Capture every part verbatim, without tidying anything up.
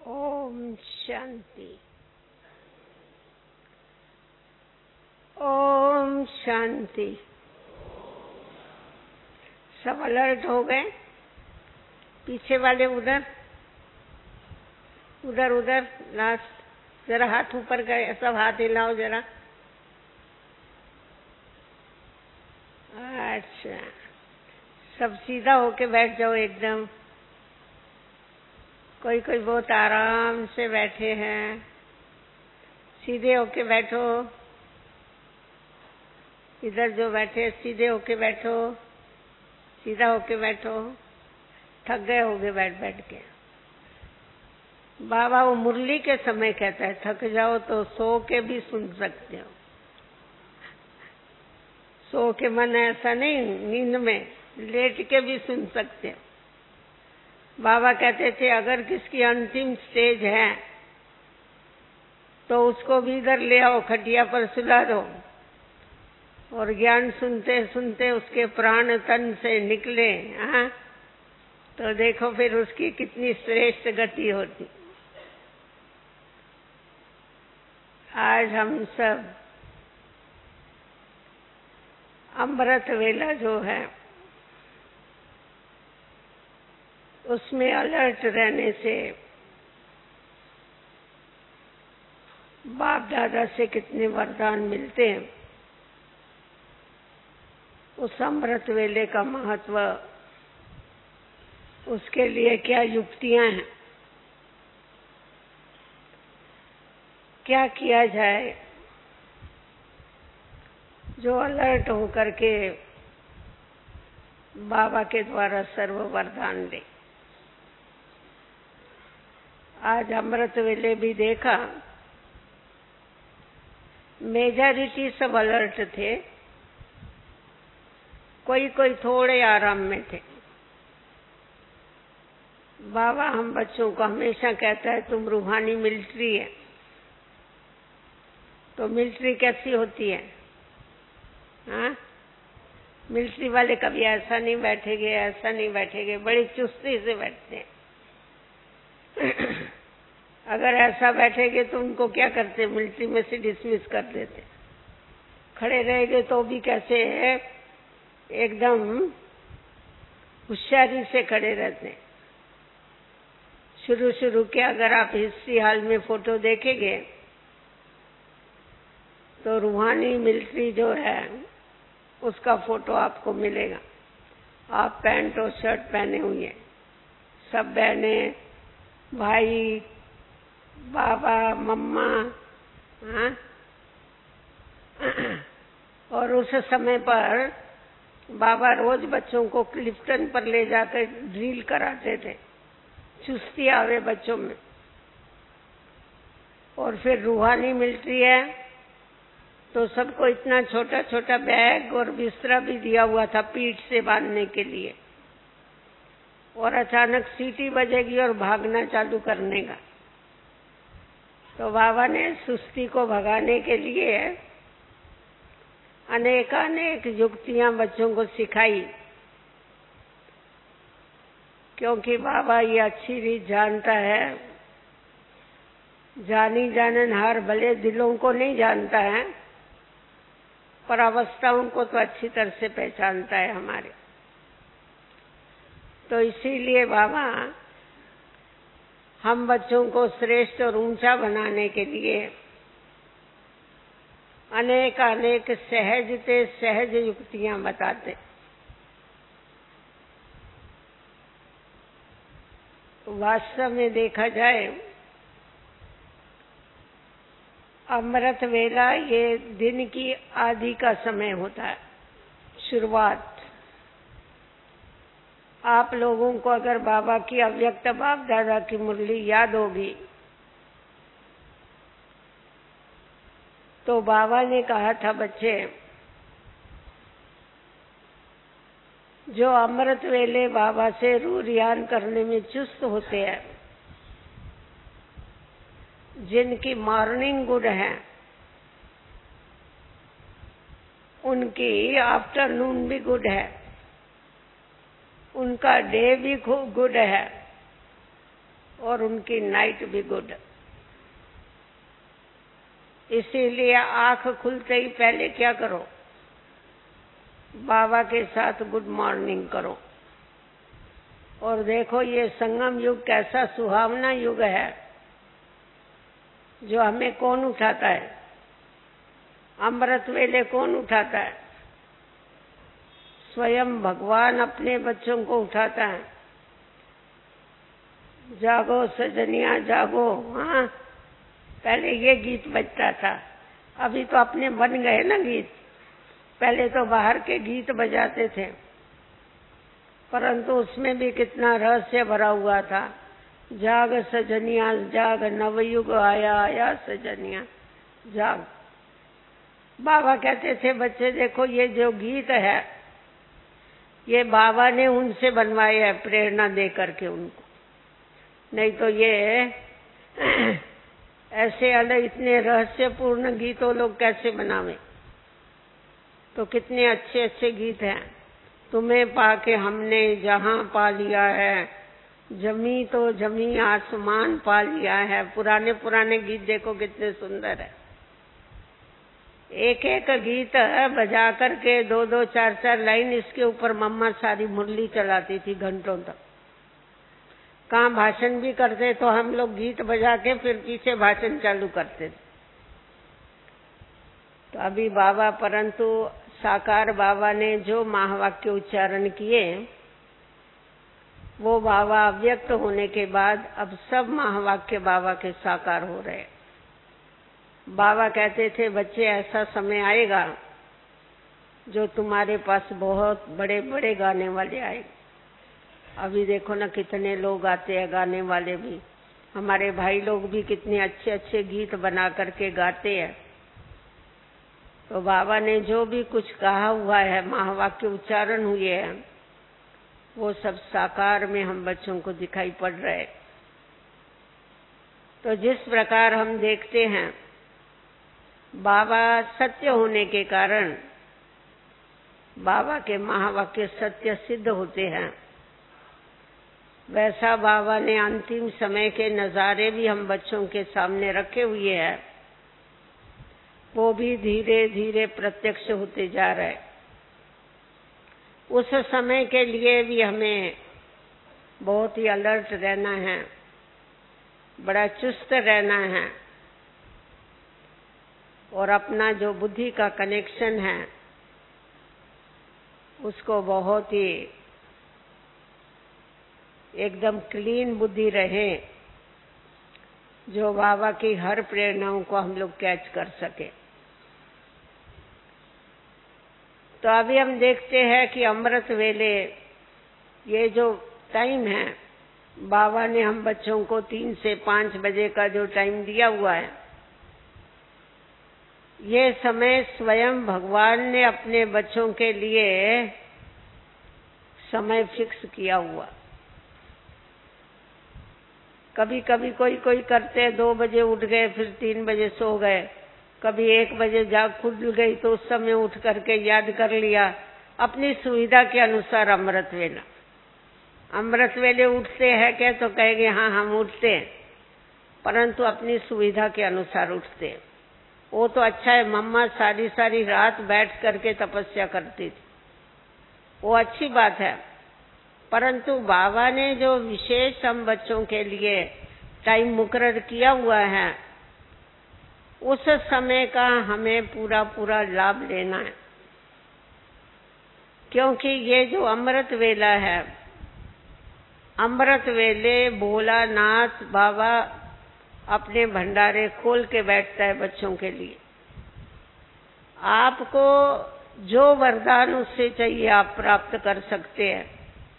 ओम शांति। ओम शांति। सब अलर्ट हो गए? पीछे वाले उधर उधर उधर लास्ट जरा हाथ ऊपर गए, सब हाथ हिलाओ जरा। अच्छा, सब सीधा होके बैठ जाओ एकदम। कोई कोई बहुत आराम से बैठे हैं, सीधे होके बैठो। इधर जो बैठे सीधे होके बैठो, सीधा होके बैठो। थक गए होगे बैठ बैठ के। बाबा वो मुरली के समय कहता है थक जाओ तो सो के भी सुन सकते हो। सो के मन ऐसा नहीं, नींद में लेट के भी सुन सकते हो। बाबा कहते थे अगर किसकी अंतिम स्टेज है तो उसको भी इधर ले आओ, खटिया पर सुला दो और ज्ञान सुनते सुनते उसके प्राण तन से निकले। हाँ, तो देखो फिर उसकी कितनी श्रेष्ठ गति होती। आज हम सब अमृत वेला जो है उसमें अलर्ट रहने से बाप दादा से कितने वरदान मिलते हैं। उस अमृत वेले का महत्व, उसके लिए क्या युक्तियां हैं, क्या किया जाए जो अलर्ट होकर के बाबा के द्वारा सर्व वरदान दे। आज अमृत वेले भी देखा, मेजॉरिटी सब अलर्ट थे, कोई कोई थोड़े आराम में थे। बाबा हम बच्चों को हमेशा कहता है तुम रूहानी मिलिट्री है। तो मिलिट्री कैसी होती है? हाँ, मिलिट्री वाले कभी ऐसा नहीं बैठेंगे, ऐसा नहीं बैठेंगे, बड़ी चुस्ती से बैठते हैं। अगर ऐसा बैठेंगे तो उनको क्या करते, मिलिट्री में से डिसमिस कर देते। खड़े रहेंगे तो भी कैसे है, एकदम होशियारी से खड़े रहते हैं। शुरू शुरू के अगर आप हिस्ट्री हाल में फोटो देखेंगे तो रूहानी मिलिट्री जो है उसका फोटो आपको मिलेगा। आप पैंट और शर्ट पहने हुए, सब बहनें, भाई, बाबा, मम्मा, हाँ? और उस समय पर बाबा रोज बच्चों को क्लिफ्टन पर ले जाकर ड्रिल कराते थे, चुस्ती आवे बच्चों में। और फिर रूहानी मिलिट्री है तो सबको इतना छोटा छोटा बैग और बिस्तरा भी दिया हुआ था पीठ से बांधने के लिए। और अचानक सीटी बजेगी और भागना चालू करने का। तो बाबा ने सुस्ती को भगाने के लिए अनेक अनेक युक्तियां बच्चों को सिखाई, क्योंकि बाबा ये अच्छी रीत जानता है, जानी जाननहार भले दिलों को नहीं जानता है पर अवस्थाओं को तो अच्छी तरह से पहचानता है हमारे। तो इसीलिए बाबा हम बच्चों को श्रेष्ठ और ऊंचा बनाने के लिए अनेक अनेक सहजते सहज युक्तियां बताते। वास्तव में देखा जाए अमृत वेला ये दिन की आदि का समय होता है, शुरुआत। आप लोगों को अगर बाबा की अव्यक्त बाप दादा की मुरली याद होगी तो बाबा ने कहा था बच्चे, जो अमृत वेले बाबा से रूह रियान करने में चुस्त होते हैं, जिनकी मॉर्निंग गुड है, उनकी आफ्टरनून भी गुड है, उनका डे भी गुड है, और उनकी नाइट भी गुड। इसीलिए आंख खुलते ही पहले क्या करो, बाबा के साथ गुड मॉर्निंग करो। और देखो ये संगम युग कैसा सुहावना युग है, जो हमें कौन उठाता है, अमृत वेले कौन उठाता है, स्वयं भगवान अपने बच्चों को उठाता है। जागो सजनिया जागो। हाँ, पहले ये गीत बजता था, अभी तो अपने बन गए ना गीत। पहले तो बाहर के गीत बजाते थे, परंतु उसमें भी कितना रहस्य भरा हुआ था। जाग सजनिया जाग, नवयुग आया आया सजनिया जाग। बाबा कहते थे बच्चे देखो ये जो गीत है ये बाबा ने उनसे बनवाए है, प्रेरणा दे करके उनको। नहीं तो ये ऐसे अलग इतने रहस्यपूर्ण गीतों लोग कैसे बनावे। तो कितने अच्छे अच्छे गीत हैं। तुम्हें पाके हमने जहां पा लिया है, जमी तो जमी आसमान पा लिया है। पुराने पुराने गीत देखो कितने सुंदर है। एक एक गीत बजा करके दो दो चार चार लाइन इसके ऊपर मम्मा सारी मुरली चलाती थी घंटों तक। कहाँ भाषण भी करते तो हम लोग गीत बजा के फिर पीछे भाषण चालू करते थे। तो अभी बाबा, परंतु साकार बाबा ने जो महावाक्य उच्चारण किए वो बाबा अव्यक्त होने के बाद अब सब महावाक्य बाबा के साकार हो रहे। बाबा कहते थे बच्चे ऐसा समय आएगा जो तुम्हारे पास बहुत बड़े बड़े गाने वाले आएंगे। अभी देखो ना कितने लोग आते हैं गाने वाले भी। हमारे भाई लोग भी कितने अच्छे अच्छे गीत बना करके गाते हैं। तो बाबा ने जो भी कुछ कहा हुआ है, महावाक्य उच्चारण हुए हैं, वो सब साकार में हम बच्चों को दिखाई पड़ रहे। तो जिस प्रकार हम देखते हैं बाबा सत्य होने के कारण बाबा के महावाक्य सत्य सिद्ध होते हैं, वैसा बाबा ने अंतिम समय के नजारे भी हम बच्चों के सामने रखे हुए हैं। वो भी धीरे धीरे प्रत्यक्ष होते जा रहे। उस समय के लिए भी हमें बहुत ही अलर्ट रहना है, बड़ा चुस्त रहना है और अपना जो बुद्धि का कनेक्शन है उसको बहुत ही एकदम क्लीन बुद्धि रहे, जो बाबा की हर प्रेरणाओं को हम लोग कैच कर सके। तो अभी हम देखते हैं कि अमृत वेले ये जो टाइम है, बाबा ने हम बच्चों को तीन से पांच बजे का जो टाइम दिया हुआ है, ये समय स्वयं भगवान ने अपने बच्चों के लिए समय फिक्स किया हुआ। कभी कभी कोई कोई करते दो बजे उठ गए फिर तीन बजे सो गए, कभी एक बजे जाग खुल गई तो उस समय उठ करके याद कर लिया। अपनी सुविधा के अनुसार अमृत वेला, अमृत वेले उठते हैं क्या तो कहेंगे हाँ हम उठते हैं, परंतु अपनी सुविधा के अनुसार उठते हैं। वो तो अच्छा है, मम्मा सारी सारी रात बैठ करके तपस्या करती थी, वो अच्छी बात है। परंतु बाबा ने जो विशेष हम बच्चों के लिए टाइम मुकर्रर किया हुआ है, उस समय का हमें पूरा पूरा लाभ लेना है। क्योंकि ये जो अमृत वेला है, अमृत वेले भोलानाथ बाबा अपने भंडारे खोल के बैठता है बच्चों के लिए। आपको जो वरदान उससे चाहिए आप प्राप्त कर सकते हैं।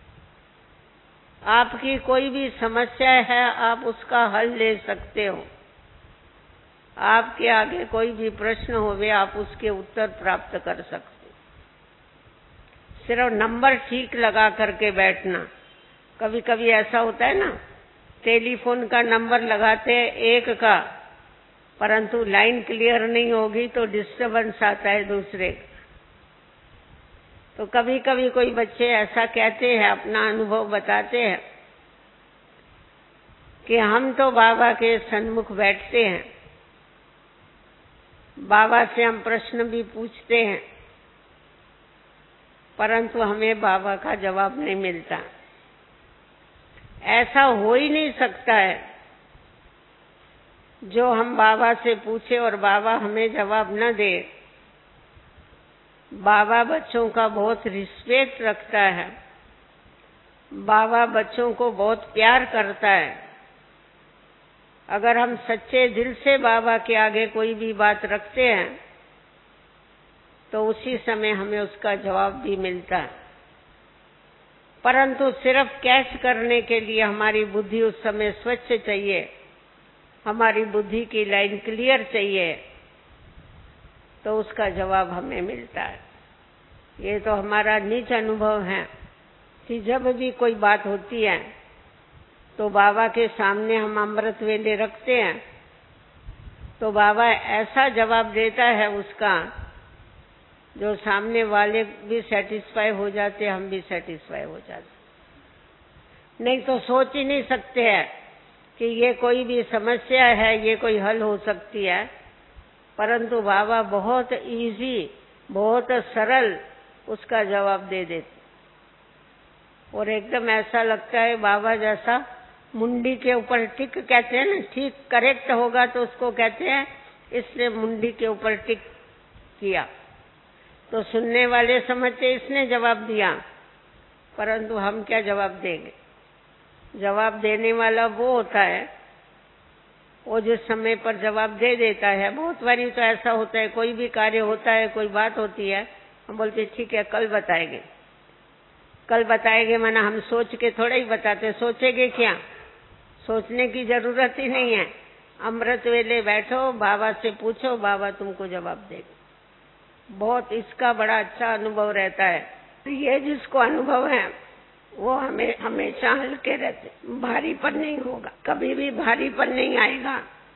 आपकी कोई भी समस्या है आप उसका हल ले सकते हो। आपके आगे कोई भी प्रश्न होवे आप उसके उत्तर प्राप्त कर सकते हो। सिर्फ नंबर ठीक लगा करके बैठना। कभी कभी ऐसा होता है ना, टेलीफोन का नंबर लगाते हैं एक का, परंतु लाइन क्लियर नहीं होगी तो डिस्टरबेंस आता है दूसरे का। तो कभी कभी कोई बच्चे ऐसा कहते हैं, अपना अनुभव बताते हैं कि हम तो बाबा के सन्मुख बैठते हैं, बाबा से हम प्रश्न भी पूछते हैं, परंतु हमें बाबा का जवाब नहीं मिलता। ऐसा हो ही नहीं सकता है जो हम बाबा से पूछे और बाबा हमें जवाब न दे। बाबा बच्चों का बहुत रिस्पेक्ट रखता है, बाबा बच्चों को बहुत प्यार करता है। अगर हम सच्चे दिल से बाबा के आगे कोई भी बात रखते हैं तो उसी समय हमें उसका जवाब भी मिलता है, परंतु सिर्फ कैच करने के लिए हमारी बुद्धि उस समय स्वच्छ चाहिए, हमारी बुद्धि की लाइन क्लियर चाहिए, तो उसका जवाब हमें मिलता है। ये तो हमारा निज अनुभव है कि जब भी कोई बात होती है तो बाबा के सामने हम अमृत वेले रखते हैं तो बाबा ऐसा जवाब देता है उसका जो सामने वाले भी सेटिस्फाई हो जाते, हम भी सेटिस्फाई हो जाते। नहीं तो सोच ही नहीं सकते हैं कि ये कोई भी समस्या है, ये कोई हल हो सकती है, परंतु बाबा बहुत इजी, बहुत सरल उसका जवाब दे देते और एकदम ऐसा लगता है बाबा जैसा मुंडी के ऊपर टिक कहते हैं ना, ठीक करेक्ट होगा तो उसको कहते हैं इसने मुंडी के ऊपर टिक किया, तो सुनने वाले समझते इसने जवाब दिया, परंतु हम क्या जवाब देंगे? जवाब देने वाला वो होता है वो जिस समय पर जवाब दे देता है। बहुत बारी तो ऐसा होता है, कोई भी कार्य होता है, कोई बात होती है, हम बोलते ठीक है कल बताएंगे, कल बताएंगे, माना हम सोच के थोड़ा ही बताते, सोचेंगे क्या? सोचने की जरूरत ही नहीं है। अमृत वेले बैठो, बाबा से पूछो, बाबा तुमको जवाब देगा। बहुत इसका बड़ा अच्छा अनुभव रहता है। ये जिसको अनुभव है वो हमें हमेशा हल्के रहते, भारीपन नहीं होगा, कभी भी भारीपन नहीं आएगा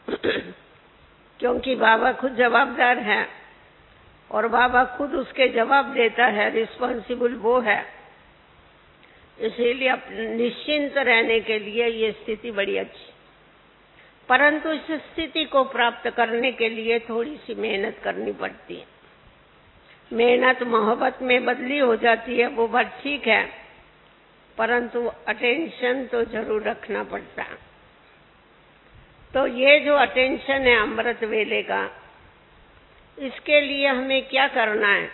क्योंकि बाबा खुद जवाबदार है और बाबा खुद उसके जवाब देता है, रिस्पॉन्सिबल वो है। इसीलिए निश्चिंत रहने के लिए ये स्थिति बड़ी अच्छी, परंतु इस स्थिति को प्राप्त करने के लिए थोड़ी सी मेहनत करनी पड़ती है। मेहनत मोहब्बत में बदली हो जाती है, वो बात ठीक है, परंतु अटेंशन तो जरूर रखना पड़ता है। तो ये जो अटेंशन है अमृत वेले का, इसके लिए हमें क्या करना है?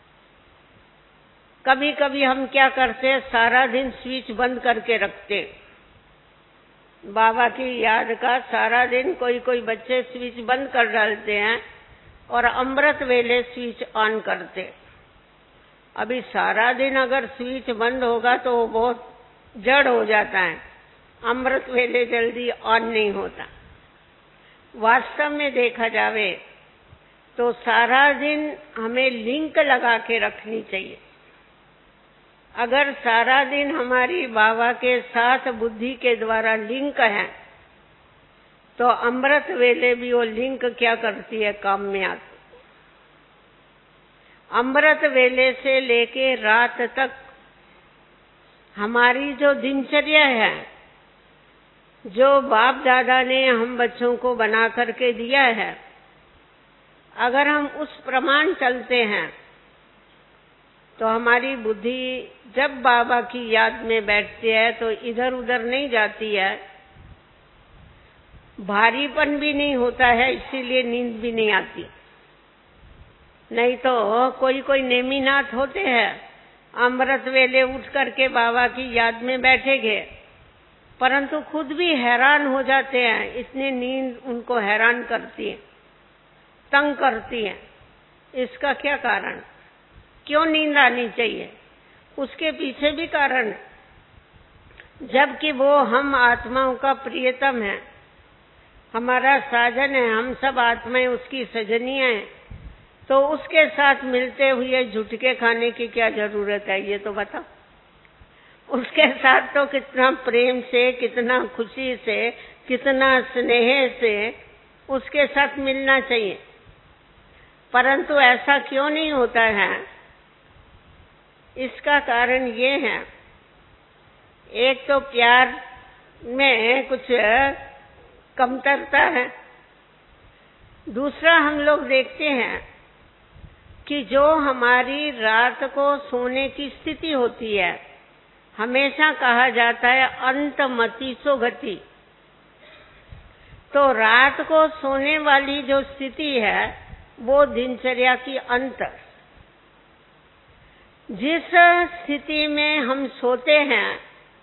कभी कभी हम क्या करते हैं, सारा दिन स्विच बंद करके रखते, बाबा की याद का सारा दिन कोई कोई बच्चे स्विच बंद कर डालते हैं और अमृत वेले स्विच ऑन करते। अभी सारा दिन अगर स्विच बंद होगा तो वो बहुत जड़ हो जाता है, अमृत वेले जल्दी ऑन नहीं होता। वास्तव में देखा जावे तो सारा दिन हमें लिंक लगा के रखनी चाहिए। अगर सारा दिन हमारी बाबा के साथ बुद्धि के द्वारा लिंक है तो अमृत वेले भी वो लिंक क्या करती है, काम में आती। अमृत वेले से लेके रात तक हमारी जो दिनचर्या है, जो बाप दादा ने हम बच्चों को बना करके दिया है, अगर हम उस प्रमाण चलते हैं तो हमारी बुद्धि जब बाबा की याद में बैठती है तो इधर उधर नहीं जाती है, भारीपन भी नहीं होता है, इसीलिए नींद भी नहीं आती। नहीं तो कोई कोई नेमीनाथ होते हैं, अमृत वेले उठ करके बाबा की याद में बैठेंगे, परंतु खुद भी हैरान हो जाते हैं, इतनी नींद उनको हैरान करती है, तंग करती है। इसका क्या कारण? क्यों नींद आनी चाहिए? उसके पीछे भी कारण है, जबकि वो हम आत्माओं का प्रियतम है, हमारा साजन है, हम सब आत्माएं उसकी सजनियां हैं, तो उसके साथ मिलते हुए झुटके खाने की क्या जरूरत है? ये तो बताओ। उसके साथ तो कितना प्रेम से, कितना खुशी से, कितना स्नेह से उसके साथ मिलना चाहिए, परंतु ऐसा क्यों नहीं होता है? इसका कारण ये है, एक तो प्यार में कुछ कमतरता है। दूसरा, हम लोग देखते हैं कि जो हमारी रात को सोने की स्थिति होती है, हमेशा कहा जाता है अंतमति सो गति। तो रात को सोने वाली जो स्थिति है वो दिनचर्या की अंत। जिस स्थिति में हम सोते हैं,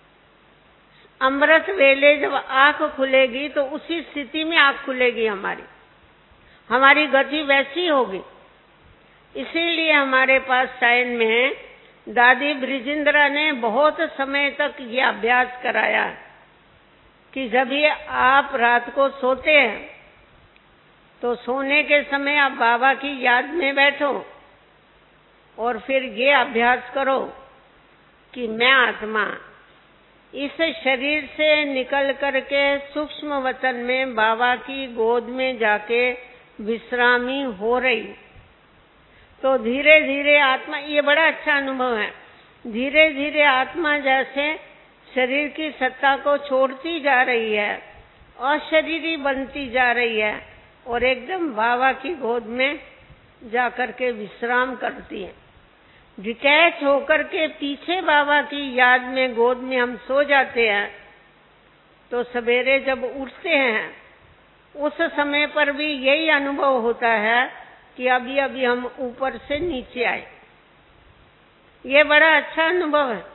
अमृत वेले जब आंख खुलेगी तो उसी स्थिति में आंख खुलेगी, हमारी हमारी गति वैसी होगी। इसीलिए हमारे पास साइन में दादी ब्रिजिंद्रा ने बहुत समय तक ये अभ्यास कराया कि जब भी आप रात को सोते हैं तो सोने के समय आप बाबा की याद में बैठो और फिर ये अभ्यास करो कि मैं आत्मा इस शरीर से निकल करके सूक्ष्म वतन में बाबा की गोद में जाके विश्रामी हो रही। तो धीरे धीरे आत्मा, ये बड़ा अच्छा अनुभव है, धीरे धीरे आत्मा जैसे शरीर की सत्ता को छोड़ती जा रही है, अशरीरी बनती जा रही है और एकदम बाबा की गोद में जाकर के विश्राम करती है। डिटैच होकर के पीछे बाबा की याद में गोद में हम सो जाते हैं। तो सवेरे जब उठते हैं उस समय पर भी यही अनुभव होता है कि अभी अभी हम ऊपर से नीचे आए। ये बड़ा अच्छा अनुभव है,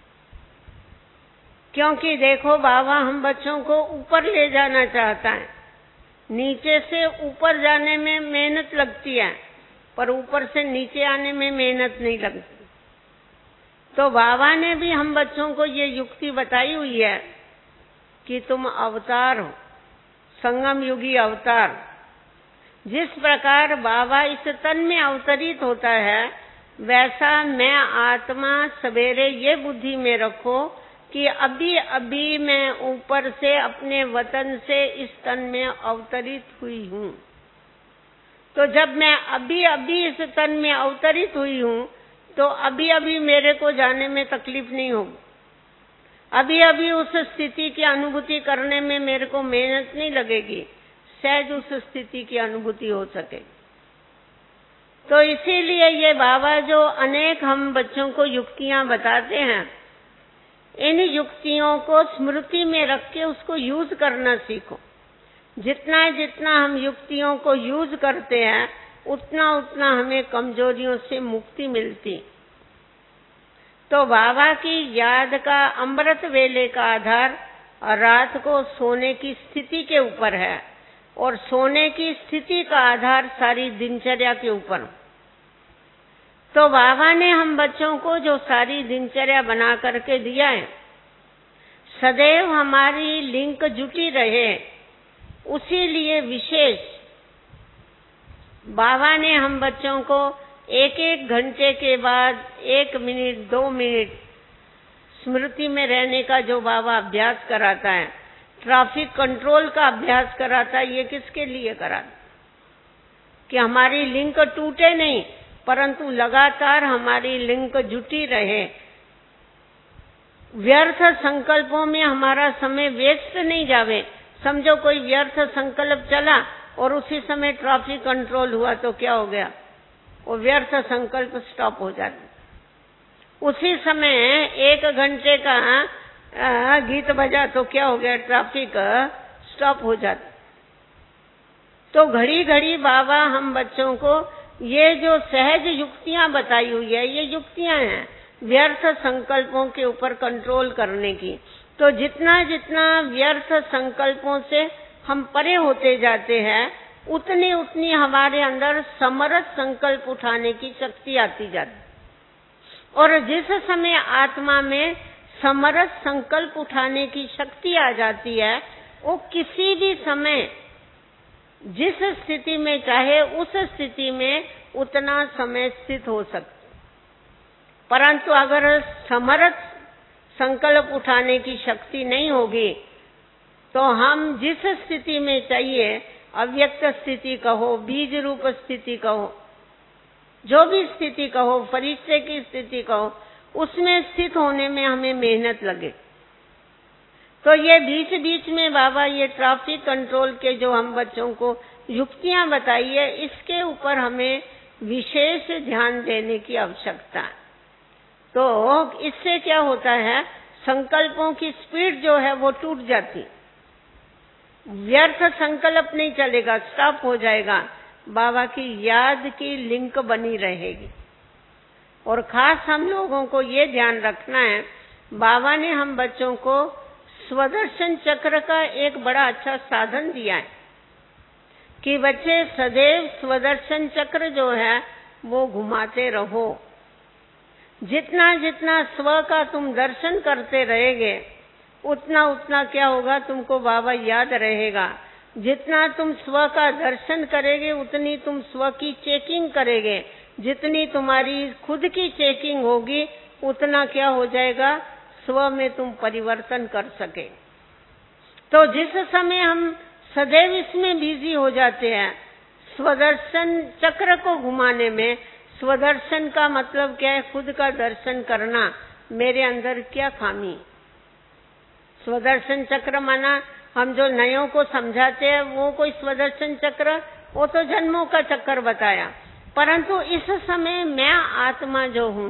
क्योंकि देखो बाबा हम बच्चों को ऊपर ले जाना चाहता है। नीचे से ऊपर जाने में मेहनत लगती है, पर ऊपर से नीचे आने में मेहनत नहीं लगती। तो बाबा ने भी हम बच्चों को ये युक्ति बताई हुई है कि तुम अवतार हो, संगम युगी अवतार। जिस प्रकार बाबा इस तन में अवतरित होता है, वैसा मैं आत्मा सवेरे ये बुद्धि में रखो कि अभी अभी मैं ऊपर से अपने वतन से इस तन में अवतरित हुई हूँ। तो जब मैं अभी अभी इस तन में अवतरित हुई हूँ तो अभी अभी मेरे को जाने में तकलीफ नहीं होगी। अभी अभी उस स्थिति की अनुभूति करने में मेरे को मेहनत नहीं लगेगी, सहज उस स्थिति की अनुभूति हो सके। तो इसीलिए ये बाबा जो अनेक हम बच्चों को युक्तियां बताते हैं, इन युक्तियों को स्मृति में रख के उसको यूज करना सीखो। जितना जितना हम युक्तियों को यूज करते हैं, उतना उतना हमें कमजोरियों से मुक्ति मिलती। तो बाबा की याद का अमृत वेले का आधार रात को सोने की स्थिति के ऊपर है और सोने की स्थिति का आधार सारी दिनचर्या के ऊपर। तो बाबा ने हम बच्चों को जो सारी दिनचर्या बना करके दिया है, सदैव हमारी लिंक जुटी रहे, उसी लिए विशेष बाबा ने हम बच्चों को एक एक घंटे के बाद एक मिनट दो मिनट स्मृति में रहने का जो बाबा अभ्यास कराता है, ट्रैफिक कंट्रोल का अभ्यास कराता है, ये किसके लिए कराता? कि हमारी लिंक टूटे नहीं, परंतु लगातार हमारी लिंक जुटी रहे। व्यर्थ संकल्पों में हमारा समय वेस्ट नहीं जावे। समझो कोई व्यर्थ संकल्प चला और उसी समय ट्रैफिक कंट्रोल हुआ तो क्या हो गया? वो व्यर्थ संकल्प स्टॉप हो जाता। उसी समय एक घंटे का गीत बजा तो क्या हो गया? ट्रैफिक स्टॉप हो जाता। तो घड़ी घड़ी बाबा हम बच्चों को ये जो सहज युक्तियां बताई हुई है, ये युक्तियां हैं व्यर्थ संकल्पों के ऊपर कंट्रोल करने की। तो जितना जितना व्यर्थ संकल्पों से हम परे होते जाते हैं, उतनी उतनी हमारे अंदर समर्थ संकल्प उठाने की शक्ति आती जाती। और जिस समय आत्मा में समर्थ संकल्प उठाने की शक्ति आ जाती है, वो किसी भी समय जिस स्थिति में चाहे उस स्थिति में उतना समय स्थित हो सकता। परंतु अगर समर्थ संकल्प उठाने की शक्ति नहीं होगी तो हम जिस स्थिति में चाहिए, अव्यक्त स्थिति कहो, बीज रूप स्थिति कहो, जो भी स्थिति कहो, फरिश्ते की स्थिति कहो, उसमें स्थित होने में हमें मेहनत लगे। तो ये बीच बीच में बाबा ये ट्रैफिक कंट्रोल के जो हम बच्चों को युक्तियां बताई है, इसके ऊपर हमें विशेष ध्यान देने की आवश्यकता है। तो इससे क्या होता है, संकल्पों की स्पीड जो है वो टूट जाती, व्यर्थ संकल्प नहीं चलेगा, स्टॉप हो जाएगा, बाबा की याद की लिंक बनी रहेगी। और खास हम लोगों को ये ध्यान रखना है, बाबा ने हम बच्चों को स्वदर्शन चक्र का एक बड़ा अच्छा साधन दिया है कि बच्चे सदैव स्वदर्शन चक्र जो है वो घुमाते रहो। जितना जितना स्व का तुम दर्शन करते रहेगे, उतना उतना क्या होगा, तुमको बाबा याद रहेगा। जितना तुम स्व का दर्शन करेंगे, उतनी तुम स्व की चेकिंग करेंगे। जितनी तुम्हारी खुद की चेकिंग होगी, उतना क्या हो जाएगा, स्व में तुम परिवर्तन कर सके। तो जिस समय हम सदैव इसमें बिजी हो जाते हैं, स्वदर्शन चक्र को घुमाने में, स्वदर्शन का मतलब क्या है, खुद का दर्शन करना, मेरे अंदर क्या खामी। स्वदर्शन चक्र माना हम जो नयों को समझाते हैं वो कोई स्वदर्शन चक्र, वो तो जन्मों का चक्कर बताया। परंतु इस समय मैं आत्मा जो हूँ,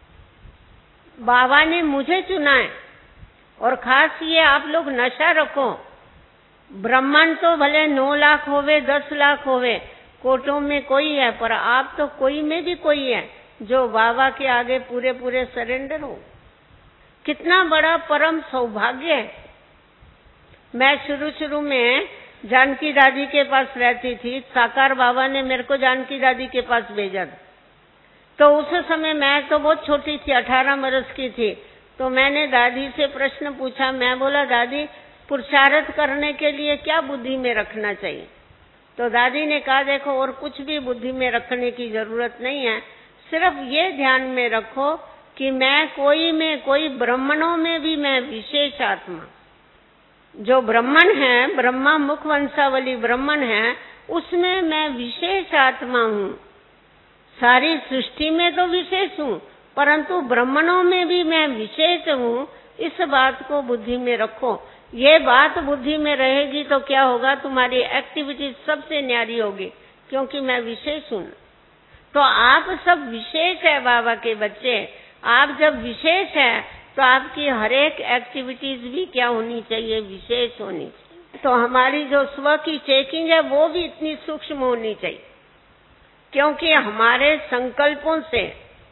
बाबा ने मुझे चुना है। और खास ये आप लोग नशा रखो, ब्रह्मांड तो भले नौ लाख होवे, दस लाख होवे, कोटों में कोई है, पर आप तो कोई में भी कोई है जो बाबा के आगे पूरे पूरे सरेंडर हो। कितना बड़ा परम सौभाग्य है। मैं शुरू शुरू में जानकी दादी के पास रहती थी, साकार बाबा ने मेरे को जानकी दादी के पास भेजा था। तो उस समय मैं तो बहुत छोटी थी, अठारह बरस की थी। तो मैंने दादी से प्रश्न पूछा, मैं बोला दादी पुरुषार्थ करने के लिए क्या बुद्धि में रखना चाहिए? तो दादी ने कहा देखो, और कुछ भी बुद्धि में रखने की जरूरत नहीं है, सिर्फ ये ध्यान में रखो कि मैं कोई में कोई, ब्राह्मणों में भी मैं विशेष आत्मा, जो ब्राह्मण है, ब्रह्मा मुख वंशावली ब्राह्मण है, उसमें मैं विशेष आत्मा हूँ। सारी सृष्टि में तो विशेष हूँ, परंतु ब्राह्मणों में भी मैं विशेष हूँ। इस बात को बुद्धि में रखो। ये बात बुद्धि में रहेगी तो क्या होगा, तुम्हारी एक्टिविटी सबसे न्यारी होगी, क्योंकि मैं विशेष हूँ। तो आप सब विशेष है बाबा के बच्चे। आप जब विशेष है तो आपकी हर एक एक्टिविटीज भी क्या होनी चाहिए, विशेष होनी चाहिए। तो हमारी जो स्व की चेकिंग है वो भी इतनी सूक्ष्म होनी चाहिए, क्योंकि हमारे संकल्पों से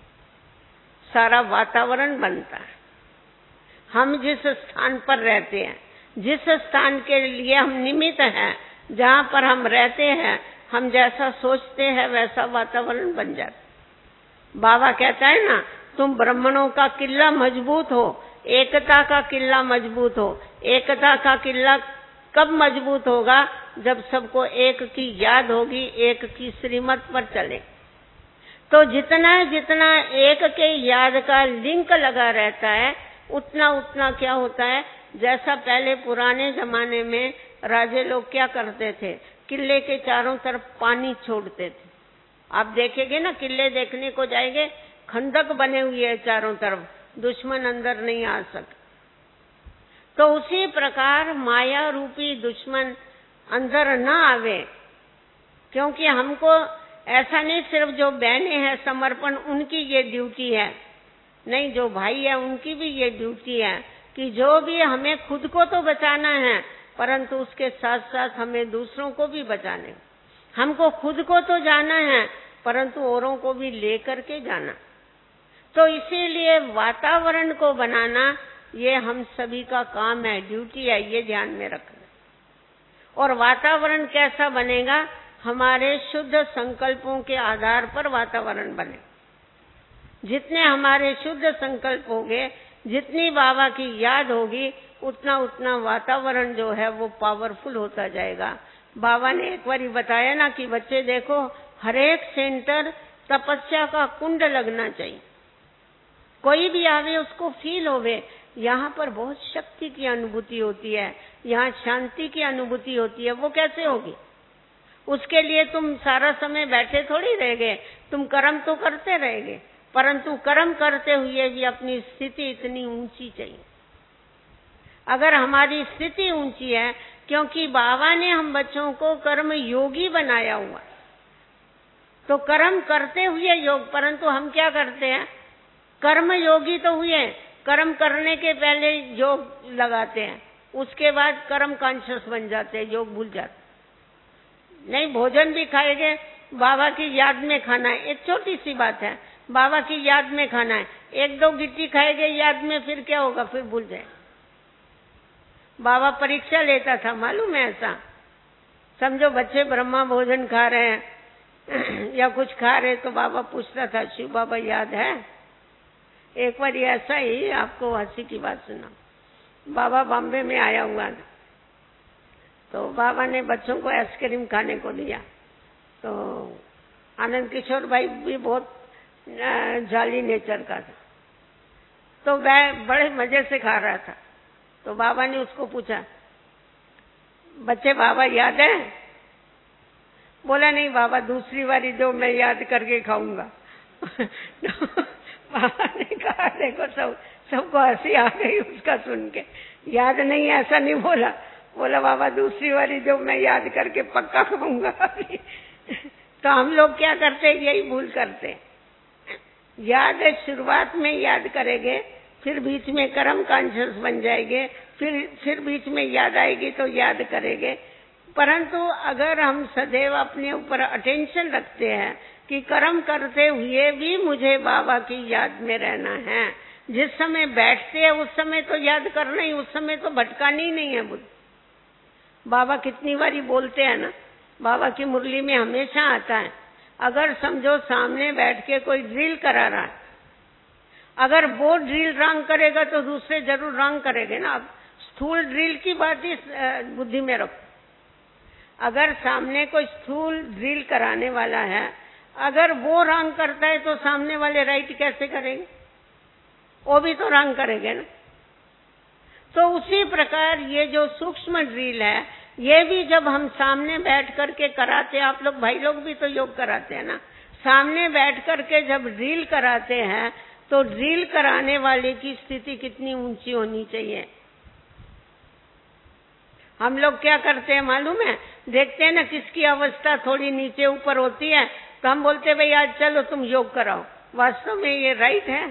सारा वातावरण बनता है। हम जिस स्थान पर रहते हैं, जिस स्थान के लिए हम निमित्त हैं, जहाँ पर हम रहते हैं, हम जैसा सोचते हैं वैसा वातावरण बन जाता। बाबा कहता है ना, तुम ब्राह्मणों का किला मजबूत हो, एकता का किला मजबूत हो। एकता का किला कब मजबूत होगा, जब सबको एक की याद होगी, एक की श्रीमत पर चले। तो जितना जितना एक के याद का लिंक लगा रहता है, उतना उतना क्या होता है, जैसा पहले पुराने जमाने में राजे लोग क्या करते थे, किले के चारों तरफ पानी छोड़ते थे। आप देखेंगे ना, किले देखने को जाएंगे, खंडक बने हुए हैं चारों तरफ, दुश्मन अंदर नहीं आ सकते। तो उसी प्रकार माया रूपी दुश्मन अंदर न आवे, क्योंकि हमको ऐसा नहीं सिर्फ जो बहनें हैं समर्पण उनकी ये ड्यूटी है, नहीं, जो भाई है उनकी भी ये ड्यूटी है कि जो भी हमें खुद को तो बचाना है, परंतु उसके साथ साथ हमें दूसरों को भी बचाने। हमको खुद को तो जाना है, परंतु औरों को भी लेकर के जाना। तो इसीलिए वातावरण को बनाना ये हम सभी का काम है, ड्यूटी है, ये ध्यान में रखना। और वातावरण कैसा बनेगा, हमारे शुद्ध संकल्पों के आधार पर वातावरण बने। जितने हमारे शुद्ध संकल्प होंगे, जितनी बाबा की याद होगी, उतना उतना वातावरण जो है वो पावरफुल होता जाएगा। बाबा ने एक बार बताया ना कि बच्चे देखो, हर एक सेंटर तपस्या का कुंड लगना चाहिए। कोई भी आवे उसको फील होवे, यहाँ पर बहुत शक्ति की अनुभूति होती है, यहाँ शांति की अनुभूति होती है। वो कैसे होगी? उसके लिए तुम सारा समय बैठे थोड़ी रह गए, तुम कर्म तो करते रहेंगे, परंतु कर्म करते हुए भी अपनी स्थिति इतनी ऊंची चाहिए। अगर हमारी स्थिति ऊंची है, क्योंकि बाबा ने हम बच्चों को कर्म योगी बनाया हुआ, तो कर्म करते हुए योग, परंतु हम क्या करते हैं, कर्म योगी तो हुए, कर्म करने के पहले योग लगाते हैं, उसके बाद कर्म कॉन्शियस बन जाते हैं, योग भूल जाते। नहीं, भोजन भी खाएंगे, बाबा की याद में खाना है, एक छोटी सी बात है, बाबा की याद में खाना है, एक दो गिट्टी खाएंगे याद में, फिर क्या होगा, फिर भूल जाए। बाबा परीक्षा लेता था, मालूम है ऐसा, समझो बच्चे ब्रह्मा भोजन खा रहे हैं या कुछ खा रहे, तो बाबा पूछता था, शिव बाबा याद है? एक बार ऐसा ही आपको हंसी की बात सुना, बाबा बॉम्बे में आया हुआ था, तो बाबा ने बच्चों को आइसक्रीम खाने को दिया, तो आनंद किशोर भाई भी बहुत जाली नेचर का था, तो वह बड़े मजे से खा रहा था। तो बाबा ने उसको पूछा, बच्चे बाबा याद है? बोला नहीं बाबा, दूसरी बारी जो मैं याद करके खाऊंगा। तो बाबा ने कहा, देखो सब सबको हंसी आ गई उसका सुन के, याद नहीं ऐसा नहीं बोला, बोला बाबा दूसरी बारी जो मैं याद करके पक्का खाऊंगा। तो हम लोग क्या करते हैं, यही भूल करते हैं, याद है शुरुआत में याद करेंगे, फिर बीच में कर्म कॉन्शियस बन जाएंगे, फिर फिर बीच में याद आएगी तो याद करेंगे। परंतु अगर हम सदैव अपने ऊपर अटेंशन रखते हैं कि कर्म करते हुए भी मुझे बाबा की याद में रहना है, जिस समय बैठते हैं उस समय तो याद करना ही, उस समय तो भटकानी ही नहीं है बुद्ध। बाबा कितनी बारी बोलते हैं ना, बाबा की मुरली में हमेशा आता है, अगर समझो सामने बैठ के कोई ड्रिल करा रहा है, अगर वो ड्रिल रॉन्ग करेगा तो दूसरे जरूर रॉन्ग करेंगे ना। अब स्थूल ड्रिल की बात ही बुद्धि में रखो, अगर सामने कोई स्थूल ड्रिल कराने वाला है, अगर वो रॉन्ग करता है तो सामने वाले राइट कैसे करेंगे, वो भी तो रॉन्ग करेंगे ना। तो उसी प्रकार ये जो सूक्ष्म ड्रिल है, ये भी जब हम सामने बैठ करके कराते हैं, आप लोग भाई लोग भी तो योग कराते हैं ना, सामने बैठ करके जब ड्रिल कराते हैं तो ड्रिल कराने वाले की स्थिति कितनी ऊंची होनी चाहिए। हम लोग क्या करते हैं मालूम है, देखते हैं ना किसकी अवस्था थोड़ी नीचे ऊपर होती है, तो हम बोलते हैं भाई आज चलो तुम योग कराओ। वास्तव में ये राइट है?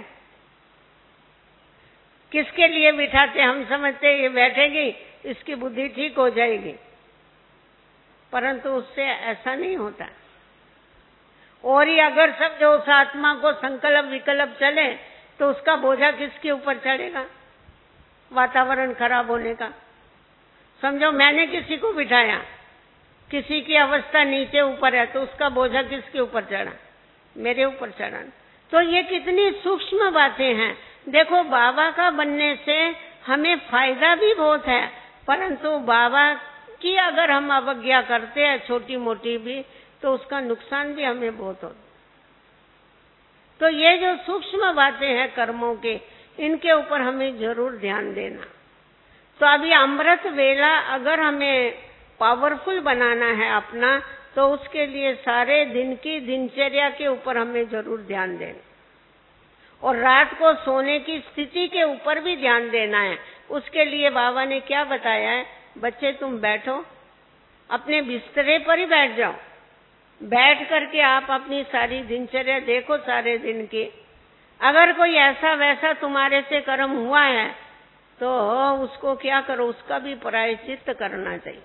किसके लिए बिठाते, हम समझते हैं ये बैठेगी इसकी बुद्धि ठीक हो जाएगी, परंतु उससे ऐसा नहीं होता। और ही अगर समझो उस आत्मा को संकल्प विकल्प चले तो उसका बोझा किसके ऊपर चढ़ेगा, वातावरण खराब होने का। समझो मैंने किसी को बिठाया, किसी की अवस्था नीचे ऊपर है, तो उसका बोझा किसके ऊपर चढ़ा, मेरे ऊपर चढ़ा। तो ये कितनी सूक्ष्म बातें हैं। देखो बाबा का बनने से हमें फायदा भी बहुत है, परंतु बाबा की अगर हम अवज्ञा करते हैं छोटी मोटी भी, तो उसका नुकसान भी हमें बहुत होता। तो ये जो सूक्ष्म बातें हैं कर्मों के, इनके ऊपर हमें जरूर ध्यान देना। तो अभी अमृत वेला अगर हमें पावरफुल बनाना है अपना, तो उसके लिए सारे दिन की दिनचर्या के ऊपर हमें जरूर ध्यान देना, और रात को सोने की स्थिति के ऊपर भी ध्यान देना है। उसके लिए बाबा ने क्या बताया है, बच्चे तुम बैठो, अपने बिस्तरे पर ही बैठ जाओ, बैठ करके आप अपनी सारी दिनचर्या देखो सारे दिन की। अगर कोई ऐसा वैसा तुम्हारे से कर्म हुआ है तो उसको क्या करो, उसका भी प्रायश्चित्त करना चाहिए।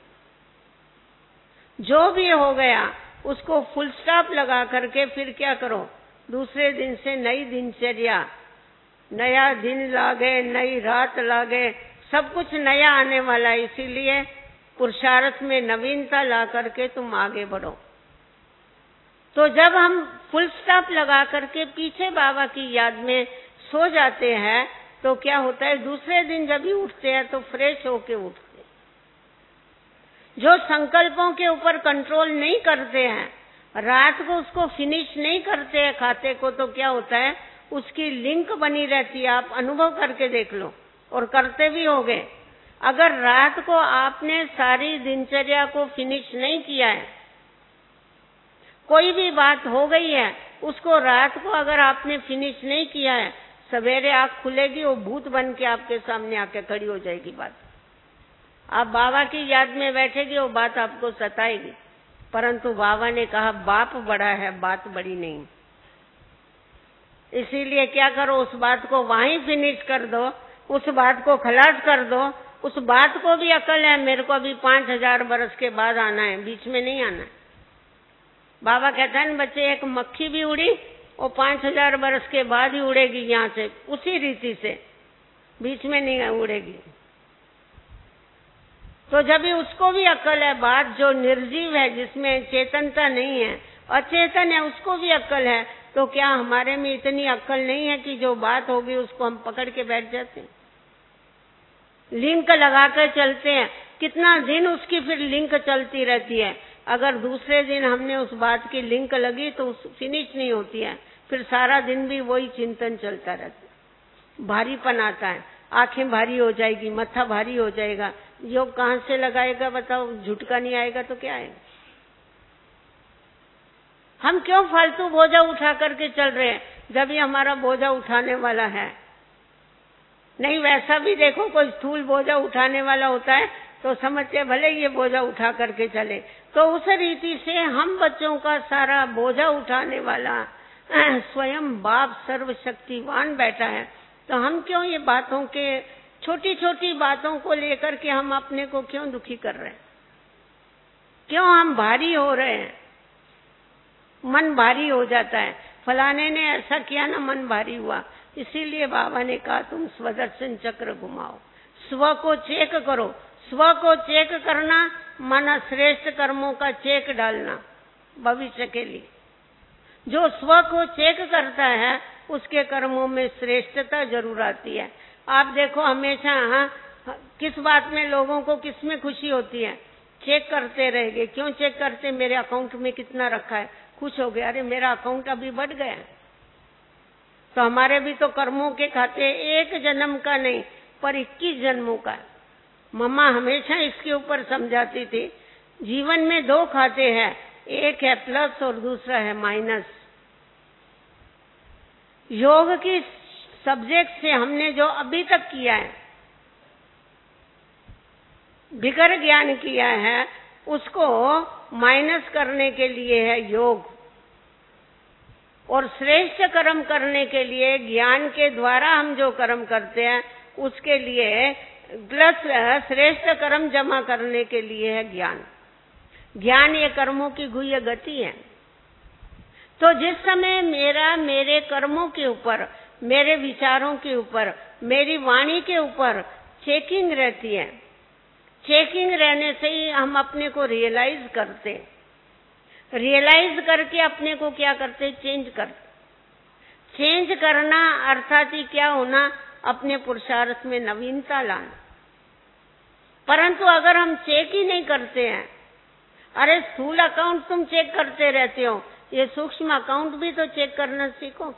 जो भी हो गया उसको फुल स्टॉप लगा करके फिर क्या करो, दूसरे दिन से नई दिनचर्या, नया दिन लागे, नई रात लागे, सब कुछ नया आने वाला है। इसीलिए पुरुषार्थ में नवीनता ला करके तुम आगे बढ़ो। तो जब हम फुल स्टॉप लगा करके पीछे बाबा की याद में सो जाते हैं, तो क्या होता है, दूसरे दिन जब भी उठते हैं तो फ्रेश होके उठते हैं। जो संकल्पों के ऊपर कंट्रोल नहीं करते हैं, रात को उसको फिनिश नहीं करते हैं खाते को, तो क्या होता है, उसकी लिंक बनी रहती है। आप अनुभव करके देख लो, और करते भी होगे। अगर रात को आपने सारी दिनचर्या को फिनिश नहीं किया है, कोई भी बात हो गई है, उसको रात को अगर आपने फिनिश नहीं किया है, सवेरे आँख खुलेगी, वो भूत बन के आपके सामने आके खड़ी हो जाएगी बात। आप बाबा की याद में बैठेगी, वो बात आपको सताएगी, परंतु बाबा ने कहा बाप बड़ा है, बात बड़ी नहीं। इसीलिए क्या करो, उस बात को वहीं फिनिश कर दो, उस बात को खलास कर दो। उस बात को भी अकल है, मेरे को अभी पांच हजार बरस के बाद आना है, बीच में नहीं आना है। बाबा कहता है बच्चे, एक मक्खी भी उड़ी, वो पांच हजार बरस के बाद ही उड़ेगी यहाँ से, उसी रीति से, बीच में नहीं उड़ेगी। तो जब भी उसको भी अकल है, बात जो निर्जीव है, जिसमें चेतनता नहीं है, अचेतन है, उसको भी अकल है, तो क्या हमारे में इतनी अकल नहीं है कि जो बात होगी उसको हम पकड़ के बैठ जाते हैं, लिंक लगाकर चलते हैं। कितना दिन उसकी फिर लिंक चलती रहती है। अगर दूसरे दिन हमने उस बात की लिंक लगी तो फिनिश नहीं होती है, फिर सारा दिन भी वही चिंतन चलता रहता है। भारीपन आता है, आंखें भारी हो जाएगी, मत्था भारी हो जाएगा। योग कहाँ से लगाएगा बताओ? झुटका नहीं आएगा तो क्या आएगा? हम क्यों फालतू बोझा उठा करके चल रहे हैं जब ये हमारा बोझा उठाने वाला है? नहीं, वैसा भी देखो, कोई स्थूल बोझा उठाने वाला होता है तो समझते भले ये बोझा उठा करके चले। तो उस रीति से हम बच्चों का सारा बोझा उठाने वाला स्वयं बाप सर्वशक्तिवान बैठा है। तो हम क्यों ये बातों के, छोटी छोटी बातों को लेकर के हम अपने को क्यों दुखी कर रहे हैं? क्यों हम भारी हो रहे हैं? मन भारी हो जाता है, फलाने ने ऐसा किया ना, मन भारी हुआ। इसीलिए बाबा ने कहा तुम स्वदर्शन चक्र घुमाओ, स्व को चेक करो। स्व को चेक करना माना श्रेष्ठ कर्मों का चेक डालना भविष्य के लिए। जो स्व को चेक करता है उसके कर्मों में श्रेष्ठता जरूर आती है। आप देखो हमेशा हाँ, किस बात में लोगों को किस में खुशी होती है? चेक करते रहेंगे। क्यों चेक करते? मेरे अकाउंट में कितना रखा है, खुश हो गया, अरे मेरा अकाउंट अभी बढ़ गया। तो हमारे भी तो कर्मों के खाते एक जन्म का नहीं पर इक्कीस जन्मों का। मम्मा हमेशा इसके ऊपर समझाती थी, जीवन में दो खाते हैं, एक है प्लस और दूसरा है माइनस। योग की सब्जेक्ट से हमने जो अभी तक किया है, बिगर ज्ञान किया है, उसको माइनस करने के लिए है योग। और श्रेष्ठ कर्म करने के लिए ज्ञान के द्वारा हम जो कर्म करते हैं उसके लिए प्लस श्रेष्ठ कर्म जमा करने के लिए है ज्ञान। ज्ञान ये कर्मों की गुह्य गति है। तो जिस समय मेरा मेरे कर्मों के ऊपर, मेरे विचारों के ऊपर, मेरी वाणी के ऊपर चेकिंग रहती है, चेकिंग रहने से ही हम अपने को रियलाइज करते, रियलाइज करके अपने को क्या करते? चेंज करते। चेंज करना अर्थात ही क्या होना? अपने पुरुषार्थ में नवीनता लाना। परंतु अगर हम चेक ही नहीं करते हैं, अरे स्थूल अकाउंट तुम चेक करते रहते हो, ये सूक्ष्म अकाउंट भी तो चेक करना सीखो।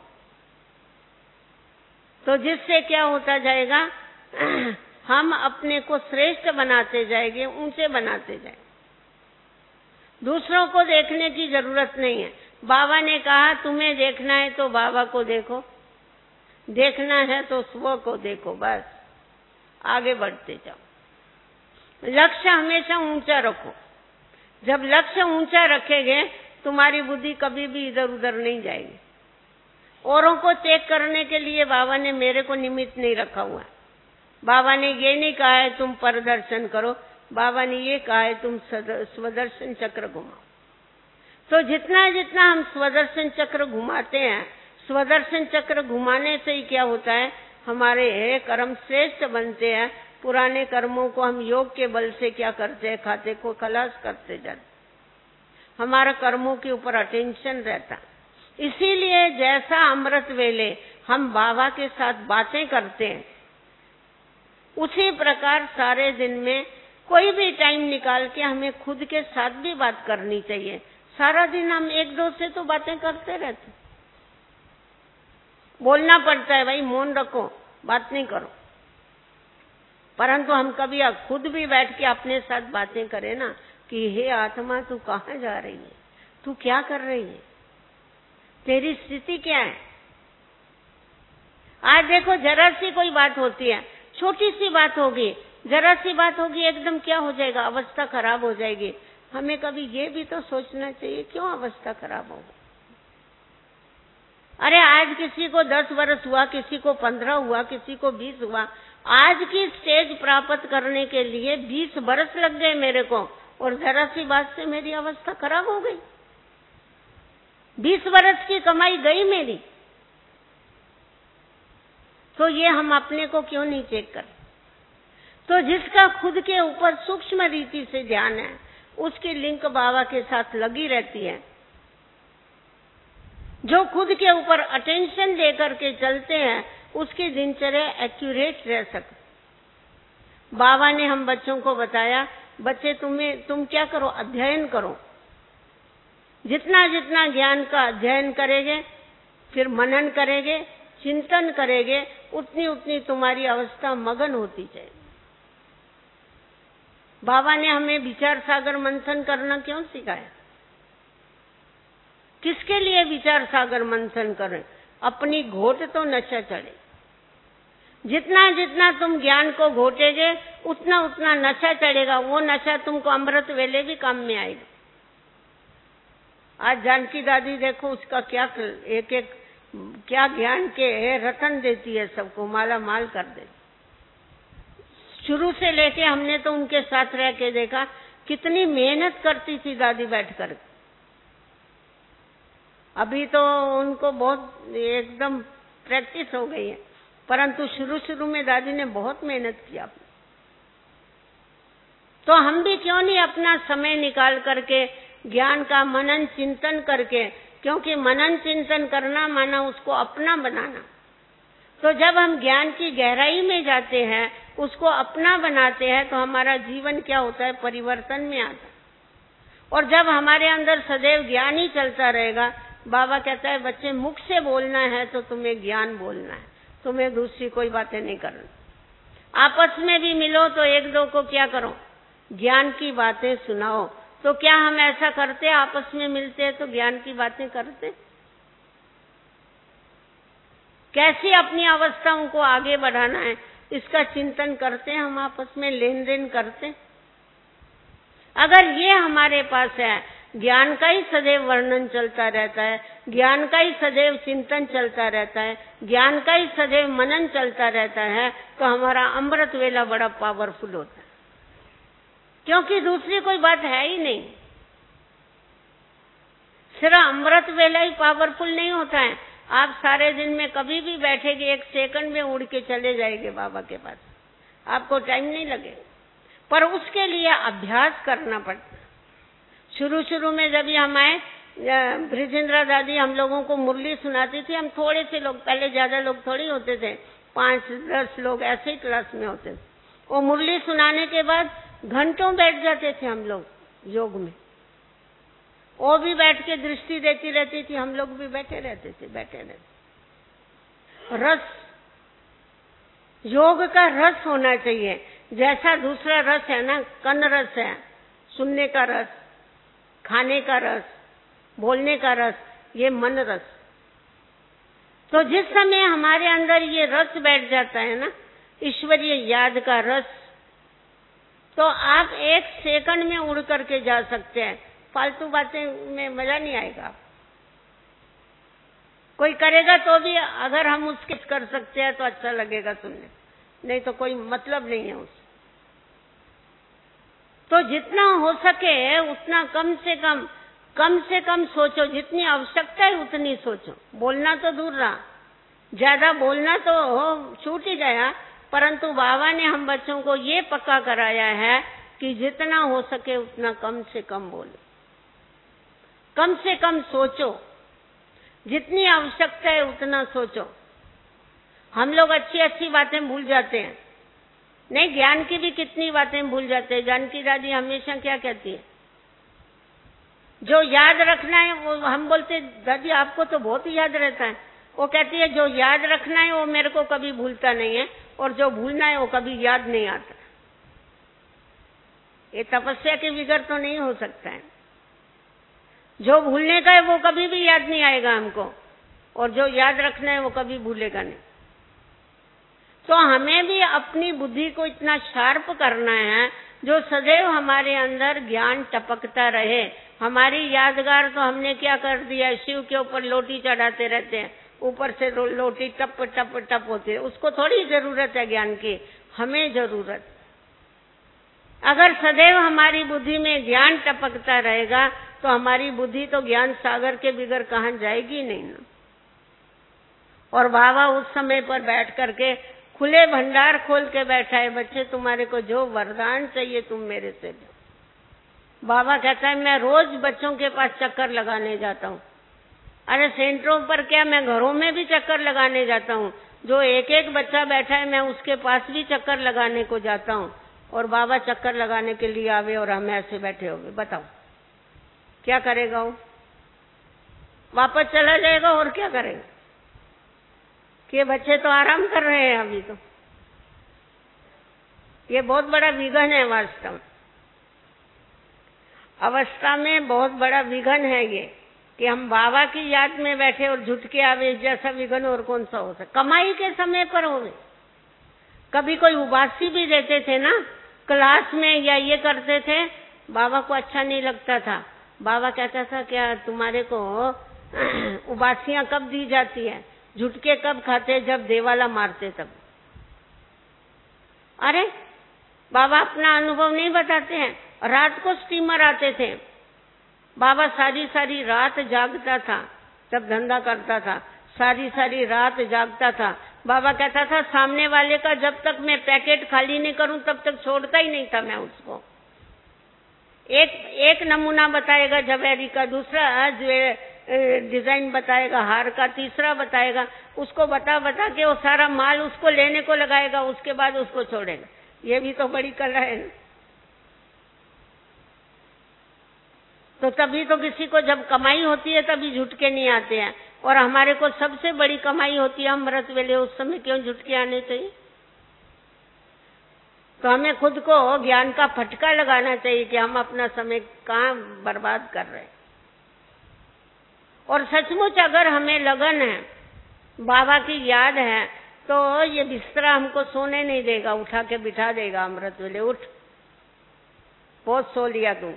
तो जिससे क्या होता जाएगा? हम अपने को श्रेष्ठ बनाते जाएंगे, ऊंचे बनाते जाएंगे। दूसरों को देखने की जरूरत नहीं है। बाबा ने कहा तुम्हें देखना है तो बाबा को देखो, देखना है तो स्व को देखो, बस आगे बढ़ते जाओ। लक्ष्य हमेशा ऊंचा रखो। जब लक्ष्य ऊंचा रखेंगे तुम्हारी बुद्धि कभी भी इधर उधर नहीं जाएगी। औरों को चेक करने के लिए बाबा ने मेरे को निमित्त नहीं रखा हुआ। बाबा ने ये नहीं कहा है तुम परदर्शन करो, बाबा ने ये कहा है तुम स्वदर्शन चक्र घुमाओ। तो जितना जितना हम स्वदर्शन चक्र घुमाते हैं, स्वदर्शन चक्र घुमाने से ही क्या होता है? हमारे कर्म श्रेष्ठ बनते हैं। पुराने कर्मों को हम योग के बल से क्या करते हैं? खाते को खलास करते जाते। हमारा कर्मों के ऊपर अटेंशन रहता। इसीलिए जैसा अमृत वेले हम बाबा के साथ बातें करते हैं, उसी प्रकार सारे दिन में कोई भी टाइम निकाल के हमें खुद के साथ भी बात करनी चाहिए। सारा दिन हम एक दो से तो बातें करते रहते, बोलना पड़ता है भाई मौन रखो, बात नहीं करो। परंतु हम कभी खुद भी बैठ के अपने साथ बातें करें ना कि हे आत्मा तू कहाँ जा रही है, तू क्या कर रही है, तेरी स्थिति क्या है। आज देखो, जरा सी कोई बात होती है, छोटी सी बात होगी, जरा सी बात होगी, एकदम क्या हो जाएगा, अवस्था खराब हो जाएगी। हमें कभी ये भी तो सोचना चाहिए, क्यों अवस्था खराब होगी? अरे आज किसी को दस वर्ष हुआ, किसी को पंद्रह हुआ, किसी को बीस हुआ। आज की स्टेज प्राप्त करने के लिए बीस वर्ष लग गए मेरे को, और जरा सी बात से मेरी अवस्था खराब हो गई। बीस वर्ष की कमाई गई मेरी। तो ये हम अपने को क्यों नहीं चेक कर? तो जिसका खुद के ऊपर सूक्ष्म रीति से ध्यान है, उसकी लिंक बाबा के साथ लगी रहती है। जो खुद के ऊपर अटेंशन देकर के चलते हैं, उसकी दिनचर्या एक्यूरेट रह सकती। बाबा ने हम बच्चों को बताया, बच्चे तुम्हें तुम क्या करो, अध्ययन करो। जितना जितना ज्ञान का अध्ययन करेंगे, फिर मनन करेंगे, चिंतन करेंगे, उतनी उतनी तुम्हारी अवस्था मगन होती जाएगी। बाबा ने हमें विचार सागर मंथन करना क्यों सिखाया? किसके लिए विचार सागर मंथन करें? अपनी घोट तो नशा चढ़े। जितना जितना तुम ज्ञान को घोटेगे, उतना उतना नशा चढ़ेगा। वो नशा तुमको अमृत वेले भी काम में आएगा। आज जानकी दादी देखो, उसका क्या एक एक क्या ज्ञान के रतन देती है, सबको माला माल कर देती। शुरू से लेके हमने तो उनके साथ रह के देखा, कितनी मेहनत करती थी दादी बैठकर। अभी तो उनको बहुत एकदम प्रैक्टिस हो गई है, परंतु शुरू शुरू में दादी ने बहुत मेहनत किया। तो हम भी क्यों नहीं अपना समय निकाल करके ज्ञान का मनन चिंतन करके, क्योंकि मनन चिंतन करना माना उसको अपना बनाना। तो जब हम ज्ञान की गहराई में जाते हैं, उसको अपना बनाते हैं, तो हमारा जीवन क्या होता है, परिवर्तन में आता है। और जब हमारे अंदर सदैव ज्ञान ही चलता रहेगा, बाबा कहता है बच्चे मुख से बोलना है तो तुम्हें ज्ञान बोलना है, तुम्हें दूसरी कोई बातें नहीं करना। आपस में भी मिलो तो एक दो को क्या करो, ज्ञान की बातें सुनाओ। तो क्या हम ऐसा करते, आपस में मिलते हैं तो ज्ञान की बातें करते? कैसी अपनी अवस्थाओं को आगे बढ़ाना है, इसका चिंतन करते हैं, हम आपस में लेन देन करते। अगर ये हमारे पास है, ज्ञान का ही सदैव वर्णन चलता रहता है, ज्ञान का ही सदैव चिंतन चलता रहता है, ज्ञान का ही सदैव मनन चलता रहता है, तो हमारा अमृत वेला बड़ा पावरफुल होता है। क्योंकि दूसरी कोई बात है ही नहीं। सिर्फ अमृत वेला ही पावरफुल नहीं होता है। आप सारे दिन में कभी भी बैठेंगे, एक सेकंड में उड़ के चले जाएंगे बाबा के पास, आपको टाइम नहीं लगेगा। पर उसके लिए अभ्यास करना पड़ता है। शुरू शुरू में जब हम आए, ब्रिजेंद्रा दादी हम लोगों को मुरली सुनाती थी। हम थोड़े से लोग, पहले ज्यादा लोग थोड़ी होते थे, पांच दस लोग ऐसे ही क्लास में होते थे। वो मुरली सुनाने के बाद घंटों बैठ जाते थे हम लोग योग में। वो भी बैठ के दृष्टि देती रहती थी, हम लोग भी बैठे रहते थे, बैठे रहते। रस, योग का रस होना चाहिए। जैसा दूसरा रस है ना, कन रस है, सुनने का रस, खाने का रस, बोलने का रस, ये मन रस। तो जिस समय हमारे अंदर ये रस बैठ जाता है ना, ईश्वरीय याद का रस, तो आप एक सेकंड में उड़ करके जा सकते हैं। फालतू बातें में मजा नहीं आएगा। कोई करेगा तो भी अगर हम उसके कर सकते हैं तो अच्छा लगेगा सुनने, नहीं तो कोई मतलब नहीं है उससे। तो जितना हो सके उतना कम से कम कम से कम सोचो, जितनी आवश्यकता है उतनी सोचो। बोलना तो दूर रहा, ज्यादा बोलना तो छूट ही गया, परंतु बाबा ने हम बच्चों को ये पक्का कराया है कि जितना हो सके उतना कम से कम बोलो, कम से कम सोचो, जितनी आवश्यकता है उतना सोचो। हम लोग अच्छी अच्छी बातें भूल जाते हैं, नहीं ज्ञान की भी कितनी बातें भूल जाते हैं। जानकी दादी हमेशा क्या कहती है, जो याद रखना है वो, हम बोलते दादी आपको तो बहुत ही याद रहता है। वो कहती है जो याद रखना है वो मेरे को कभी भूलता नहीं है, और जो भूलना है वो कभी याद नहीं आता। ये तपस्या के बिगड़ तो नहीं हो सकता है। जो भूलने का है वो कभी भी याद नहीं आएगा हमको, और जो याद रखना है वो कभी भूलेगा नहीं। तो हमें भी अपनी बुद्धि को इतना शार्प करना है जो सदैव हमारे अंदर ज्ञान टपकता रहे। हमारी यादगार तो हमने क्या कर दिया, शिव के ऊपर लोटी चढ़ाते रहते हैं, ऊपर से लोटी टप टप टप होती है। उसको थोड़ी जरूरत है ज्ञान की, हमें जरूरत। अगर सदैव हमारी बुद्धि में ज्ञान टपकता रहेगा तो हमारी बुद्धि तो ज्ञान सागर के बिगर कहाँ जाएगी नहीं ना। और बाबा उस समय पर बैठ करके खुले भंडार खोल के बैठा है, बच्चे तुम्हारे को जो वरदान चाहिए तुम मेरे से दो। बाबा कहता है मैं रोज बच्चों के पास चक्कर लगाने जाता हूँ। अरे सेंटरों पर क्या, मैं घरों में भी चक्कर लगाने जाता हूँ। जो एक एक बच्चा बैठा है मैं उसके पास भी चक्कर लगाने को जाता हूँ। और बाबा चक्कर लगाने के लिए आवे और हम ऐसे बैठे होंगे, बताओ क्या करेगा वो? वापस चला जाएगा और क्या करेगा? कि बच्चे तो आराम कर रहे हैं अभी। तो ये बहुत बड़ा विघन है, वास्तव अवस्था में बहुत बड़ा विघन है ये कि हम बाबा की याद में बैठे और झुट के आवे। जैसा विघन और कौन सा हो सकता? कमाई के समय पर हो। कभी कोई उबासी भी देते थे ना क्लास में, या ये करते थे, बाबा को अच्छा नहीं लगता था। बाबा कहता था क्या तुम्हारे को उबासियां कब दी जाती है, झुटके कब खाते, जब देवाला मारते तब। अरे बाबा अपना अनुभव नहीं बताते हैं। रात को स्टीमर आते थे, बाबा सारी सारी रात जागता था, तब धंधा करता था, सारी सारी रात जागता था। बाबा कहता था सामने वाले का जब तक मैं पैकेट खाली नहीं करूं तब तक छोड़ता ही नहीं था मैं उसको। एक एक नमूना बताएगा ज्वेलरी का, दूसरा डिजाइन बताएगा हार का, तीसरा बताएगा, उसको बता बता के वो सारा माल उसको लेने को लगाएगा, उसके बाद उसको छोड़ेगा। ये भी तो बड़ी कला है ना। तो तभी तो किसी को जब कमाई होती है तभी झुटके नहीं आते हैं। और हमारे को सबसे बड़ी कमाई होती है अमृत वेले, उस समय क्यों झुटके आने चाहिए? तो हमें खुद को ज्ञान का फटका लगाना चाहिए कि हम अपना समय कहाँ बर्बाद कर रहे हैं। और सचमुच अगर हमें लगन है, बाबा की याद है, तो ये बिस्तरा हमको सोने नहीं देगा, उठा के बिठा देगा अमृत वेले, उठ बहुत सो लिया तू,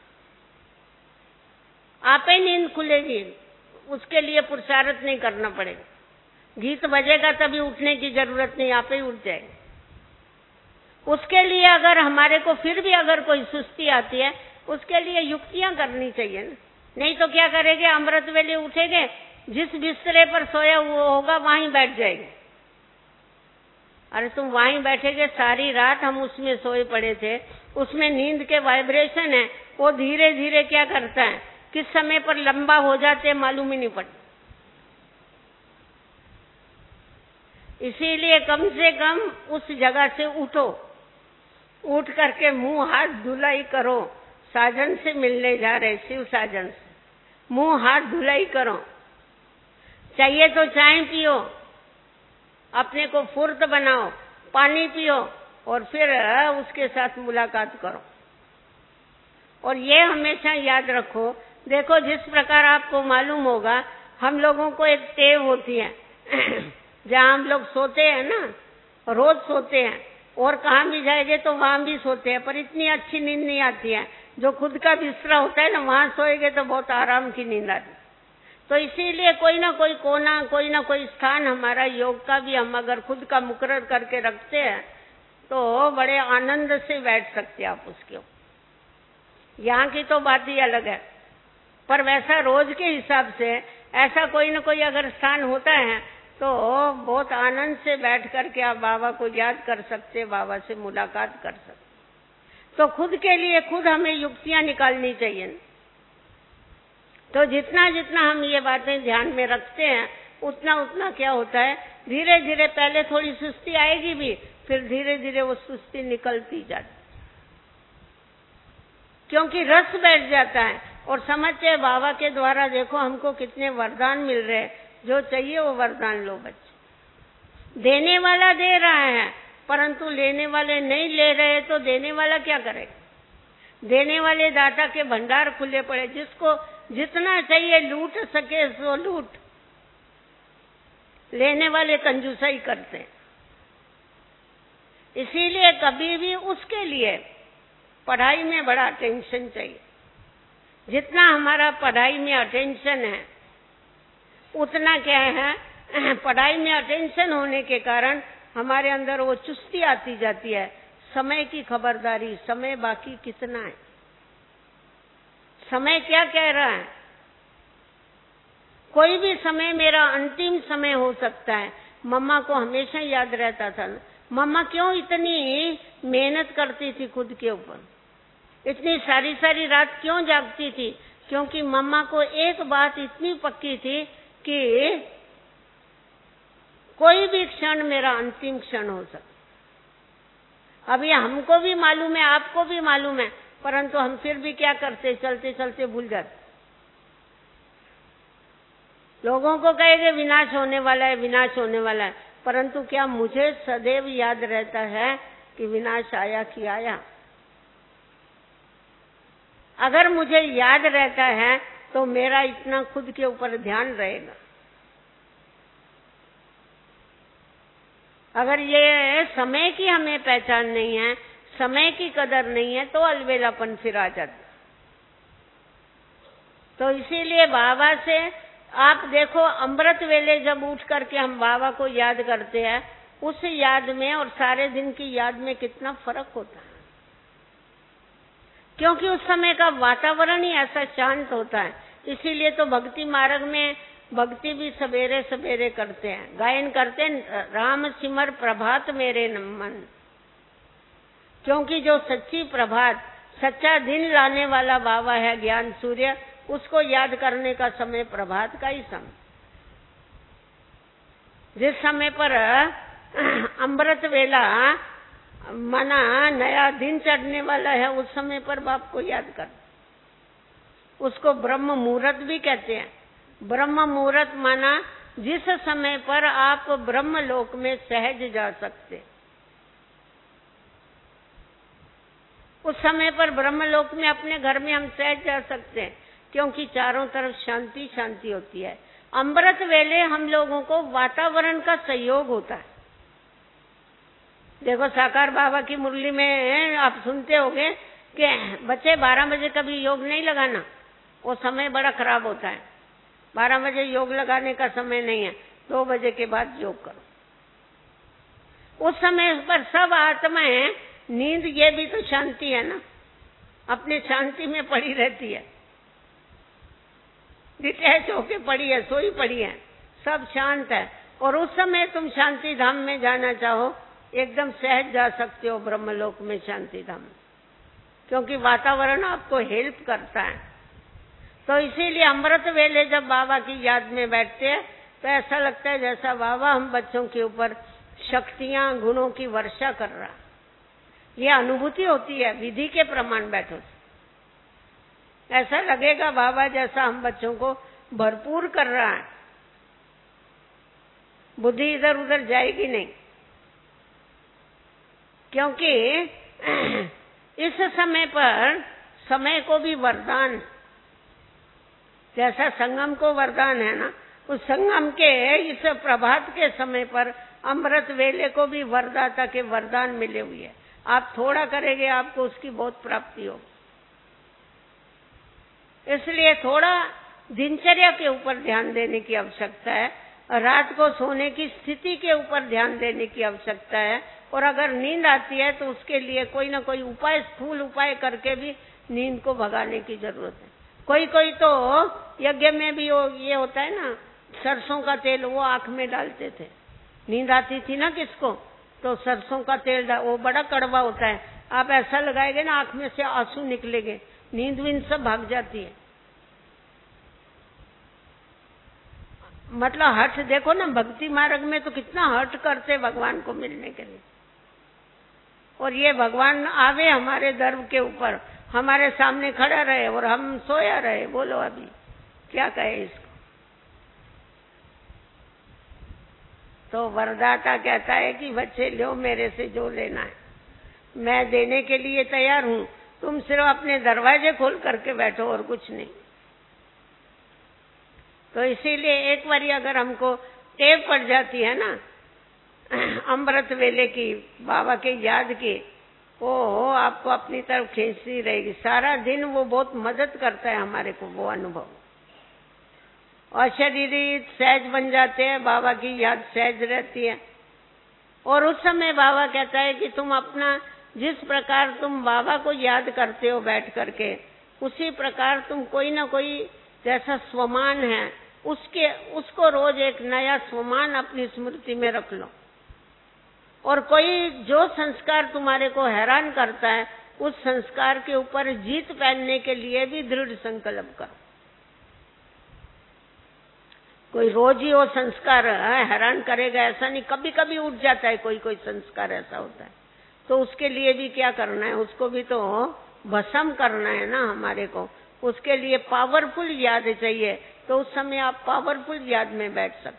आप ही नींद खुलेगी, उसके लिए पुरुषार्थ नहीं करना पड़ेगा। गीत बजेगा तभी उठने की जरूरत नहीं, आप ही उठ जाएगा। उसके लिए अगर हमारे को फिर भी अगर कोई सुस्ती आती है, उसके लिए युक्तियां करनी चाहिए ना। नहीं तो क्या करेंगे, अमृत वेले उठेंगे, जिस बिस्तरे पर सोया हुआ होगा वहीं बैठ जाएंगे। अरे तुम वहीं बैठेगे, सारी रात हम उसमें सोए पड़े थे, उसमें नींद के वाइब्रेशन है, वो धीरे धीरे क्या करता है, किस समय पर लंबा हो जाते मालूम ही नहीं पड़ता। इसीलिए कम से कम उस जगह से उठो, उठ करके मुंह हाथ धुलाई करो। साजन से मिलने जा रहे, शिव साजन से, मुंह हाथ धुलाई करो। चाहिए तो चाय पियो, अपने को फुर्त बनाओ, पानी पियो, और फिर उसके साथ मुलाकात करो। और ये हमेशा याद रखो, देखो जिस प्रकार आपको मालूम होगा, हम लोगों को एक टेव होती है जहाँ हम लोग सोते हैं ना, रोज सोते हैं, और कहाँ भी जाएंगे तो वहां भी सोते हैं, पर इतनी अच्छी नींद नहीं आती है। जो खुद का बिस्तरा होता है ना, वहां सोएंगे तो बहुत आराम की नींद आती। तो इसीलिए कोई ना कोई कोना, कोई ना कोई स्थान हमारा योग का भी हम अगर खुद का मुकर्रर करके रखते हैं तो बड़े आनंद से बैठ सकते हैं आप उसके। यहाँ की तो बात ही अलग है, पर वैसा रोज के हिसाब से ऐसा कोई ना कोई अगर स्थान होता है तो बहुत आनंद से बैठ करके आप बाबा को याद कर सकते, बाबा से मुलाकात कर सकते। तो खुद के लिए खुद हमें युक्तियां निकालनी चाहिए। तो जितना जितना हम ये बातें ध्यान में रखते हैं, उतना उतना क्या होता है, धीरे धीरे पहले थोड़ी सुस्ती आएगी भी, फिर धीरे धीरे वो सुस्ती निकलती जाती, क्योंकि रस बैठ जाता है। और समझते बाबा के द्वारा देखो हमको कितने वरदान मिल रहे हैं, जो चाहिए वो वरदान लो बच्चे। देने वाला दे रहा है, परंतु लेने वाले नहीं ले रहे, तो देने वाला क्या करेगा? देने वाले दाता के भंडार खुले पड़े, जिसको जितना चाहिए लूट सके सो लूट। लेने वाले कंजूसाई करते हैं। इसीलिए कभी भी उसके लिए पढ़ाई में बड़ा अटेंशन चाहिए। जितना हमारा पढ़ाई में अटेंशन है उतना क्या है, पढ़ाई में अटेंशन होने के कारण हमारे अंदर वो चुस्ती आती जाती है, समय की खबरदारी, समय बाकी कितना है, समय क्या कह रहा है। कोई भी समय मेरा अंतिम समय हो सकता है। मम्मा को हमेशा याद रहता था, मम्मा क्यों इतनी मेहनत करती थी खुद के ऊपर, इतनी सारी सारी रात क्यों जागती थी, क्योंकि मम्मा को एक बात इतनी पक्की थी कि कोई भी क्षण मेरा अंतिम क्षण हो सकता। अब ये हमको भी मालूम है, आपको भी मालूम है, परंतु हम फिर भी क्या करते, चलते चलते भूल जाते। लोगों को कहेंगे विनाश होने वाला है, विनाश होने वाला है, परंतु क्या मुझे सदैव याद रहता है कि विनाश आया कि आया? अगर मुझे याद रहता है तो मेरा इतना खुद के ऊपर ध्यान रहेगा। अगर ये समय की हमें पहचान नहीं है, समय की कदर नहीं है, तो अलवेलापन फिर आ जाता। तो इसीलिए बाबा से आप देखो, अमृत वेले जब उठ करके हम बाबा को याद करते हैं, उस याद में और सारे दिन की याद में कितना फर्क होता है, क्योंकि उस समय का वातावरण ही ऐसा शांत होता है। इसीलिए तो भक्ति मार्ग में भक्ति भी सवेरे सवेरे करते हैं, गायन करते हैं, राम सिमर प्रभात मेरे मन, क्योंकि जो सच्ची प्रभात, सच्चा दिन लाने वाला बाबा है ज्ञान सूर्य, उसको याद करने का समय प्रभात का ही समय। जिस समय पर अमृत वेला माना नया दिन चढ़ने वाला है, उस समय पर बाप को याद कर, उसको ब्रह्म मुहूर्त भी कहते हैं। ब्रह्म मुहूर्त माना जिस समय पर आप ब्रह्म लोक में सहज जा सकते, उस समय पर ब्रह्म लोक में अपने घर में हम सहज जा सकते हैं, क्योंकि चारों तरफ शांति शांति होती है। अमृत वेले हम लोगों को वातावरण का सहयोग होता है। देखो साकार बाबा की मुरली में आप सुनते होंगे कि बच्चे बारह बजे कभी योग नहीं लगाना, वो समय बड़ा खराब होता है। बारह बजे योग लगाने का समय नहीं है, दो बजे के बाद योग करो। उस समय पर सब आत्माएं, नींद ये भी तो शांति है ना, अपने शांति में पड़ी रहती है, डिटैच होके पड़ी है, सोई पड़ी है, सब शांत है। और उस समय तुम शांति धाम में जाना चाहो, एकदम सहज जा सकते हो ब्रह्मलोक में, शांति धाम, क्योंकि वातावरण आपको हेल्प करता है। तो इसीलिए अमृत वेले जब बाबा की याद में बैठते हैं तो ऐसा लगता है जैसा बाबा हम बच्चों के ऊपर शक्तियां, गुणों की वर्षा कर रहा। ये अनुभूति होती है विधि के प्रमाण बैठो, ऐसा लगेगा बाबा जैसा हम बच्चों को भरपूर कर रहा है, बुद्धि इधर उधर जाएगी नहीं। क्योंकि इस समय पर समय को भी वरदान, जैसा संगम को वरदान है ना, उस संगम के इस प्रभात के समय पर अमृत वेले को भी वरदाता के वरदान मिले हुए हैं। आप थोड़ा करेंगे, आपको उसकी बहुत प्राप्ति होगी। इसलिए थोड़ा दिनचर्या के ऊपर ध्यान देने की आवश्यकता है, रात को सोने की स्थिति के ऊपर ध्यान देने की आवश्यकता है, और अगर नींद आती है तो उसके लिए कोई ना कोई उपाय, स्थूल उपाय करके भी नींद को भगाने की जरूरत है। कोई कोई तो यज्ञ में भी ये होता है ना, सरसों का तेल वो आंख में डालते थे, नींद आती थी ना किसको, तो सरसों का तेल, वो बड़ा कड़वा होता है, आप ऐसा लगाएंगे ना आंख में से आंसू निकलेंगे, नींद विंद सब भाग जाती है। मतलब हठ देखो ना, भक्ति मार्ग में तो कितना हठ करते भगवान को मिलने के लिए, और ये भगवान आवे हमारे दर के ऊपर, हमारे सामने खड़ा रहे और हम सोया रहे। बोलो अभी क्या कहे इसको। तो वरदाता कहता है कि बच्चे लो मेरे से जो लेना है, मैं देने के लिए तैयार हूं, तुम सिर्फ अपने दरवाजे खोल करके बैठो और कुछ नहीं। तो इसीलिए एक बारी अगर हमको टेव पड़ जाती है ना, अमृत वेले की, बाबा के याद की, वो आपको अपनी तरफ खींचती रहेगी। सारा दिन वो बहुत मदद करता है हमारे को, वो अनुभव। और शरीर सहज बन जाते हैं, बाबा की याद सहज रहती है। और उस समय बाबा कहता है कि तुम अपना, जिस प्रकार तुम बाबा को याद करते हो बैठ करके, उसी प्रकार तुम कोई ना कोई जैसा स्वमान है, उसके उसको रोज एक नया स्वमान अपनी स्मृति में रख लो। और कोई जो संस्कार तुम्हारे को हैरान करता है, उस संस्कार के ऊपर जीत पहनने के लिए भी दृढ़ संकल्प करो। कोई रोज ही वो संस्कार हैरान करेगा ऐसा नहीं, कभी कभी उठ जाता है, कोई कोई संस्कार ऐसा होता है। तो उसके लिए भी क्या करना है, उसको भी तो भस्म करना है ना हमारे को। उसके लिए पावरफुल याद चाहिए, तो उस समय आप पावरफुल याद में बैठ सकते।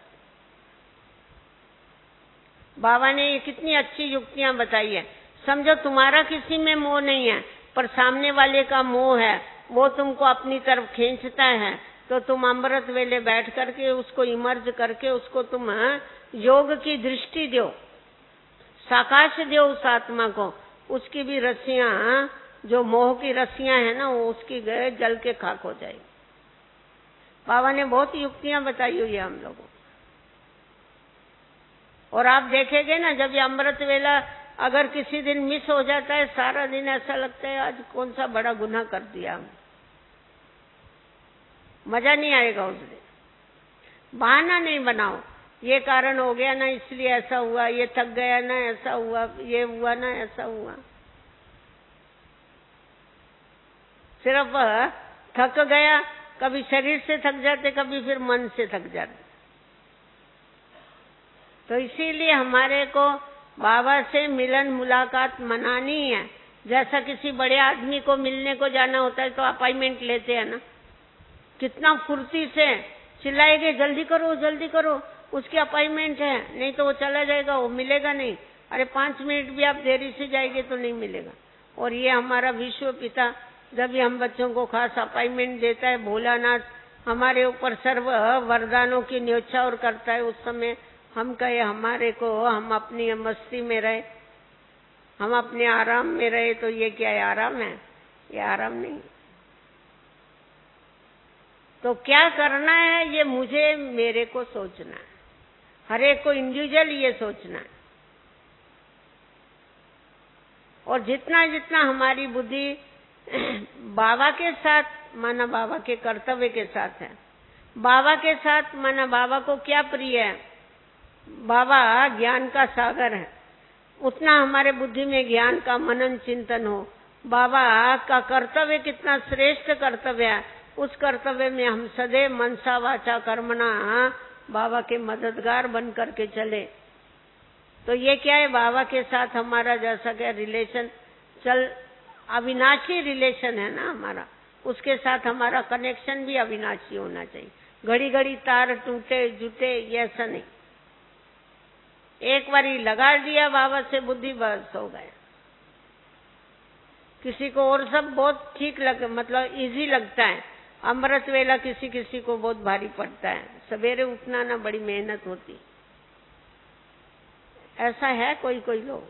बाबा ने ये कितनी अच्छी युक्तियां बताई है। समझो तुम्हारा किसी में मोह नहीं है, पर सामने वाले का मोह है, वो तुमको अपनी तरफ खींचता है, तो तुम अमृत वेले बैठ करके उसको इमर्ज करके उसको तुम योग की दृष्टि दो, साकाश दो उस आत्मा को। उसकी भी रस्सियां, जो मोह की रस्सियां है ना, वो उसकी गए जल के खाक हो जाएगी। बाबा ने बहुत युक्तियां बताई हुई है हम लोगों को। और आप देखेंगे ना, जब ये अमृत वेला अगर किसी दिन मिस हो जाता है, सारा दिन ऐसा लगता है आज कौन सा बड़ा गुनाह कर दिया हम, मजा नहीं आएगा उस दिन। बहाना नहीं बनाओ, ये कारण हो गया ना इसलिए ऐसा हुआ, ये थक गया ना ऐसा हुआ, ये हुआ ना ऐसा हुआ। सिर्फ थक गया, कभी शरीर से थक जाते, कभी फिर मन से थक जाते। तो इसीलिए हमारे को बाबा से मिलन मुलाकात मनानी है। जैसा किसी बड़े आदमी को मिलने को जाना होता है तो अपॉइंटमेंट लेते हैं ना, कितना फुर्ती से चिल्लाएंगे, जल्दी करो जल्दी करो, उसकी अपॉइंटमेंट है, नहीं तो वो चला जाएगा, वो मिलेगा नहीं। अरे पांच मिनट भी आप देरी से जाएंगे तो नहीं मिलेगा। और ये हमारा विश्व पिता जब भी हम बच्चों को खास अपॉइंटमेंट देता है, भोलानाथ हमारे ऊपर सर्व वरदानों की न्योछावर करता है, उस समय हम कहे हमारे को, हम अपनी मस्ती में रहे, हम अपने आराम में रहे, तो ये क्या है, आराम है? ये आराम नहीं। तो क्या करना है, ये मुझे मेरे को सोचना है, हर एक को इंडिविजुअल ये सोचना है। और जितना जितना हमारी बुद्धि बाबा के साथ, माना बाबा के कर्तव्य के साथ है, बाबा के साथ माना बाबा को क्या प्रिय है, बाबा ज्ञान का सागर है, उतना हमारे बुद्धि में ज्ञान का मनन चिंतन हो। बाबा का कर्तव्य कितना श्रेष्ठ कर्तव्य है, उस कर्तव्य में हम सदैव मनसा वाचा कर्मणा बाबा के मददगार बन करके चले। तो ये क्या है, बाबा के साथ हमारा जैसा क्या रिलेशन चल, अविनाशी रिलेशन है ना हमारा, उसके साथ हमारा कनेक्शन भी अविनाशी होना चाहिए। घड़ी घड़ी तार टूटे जुटे ये ऐसा नहीं, एक बारी लगा दिया बाबा से बुद्धि, बस हो गया। किसी को और सब बहुत ठीक लग, मतलब इजी लगता है, अमृत वेला किसी किसी को बहुत भारी पड़ता है, सवेरे उठना ना बड़ी मेहनत होती, ऐसा है कोई कोई लोग।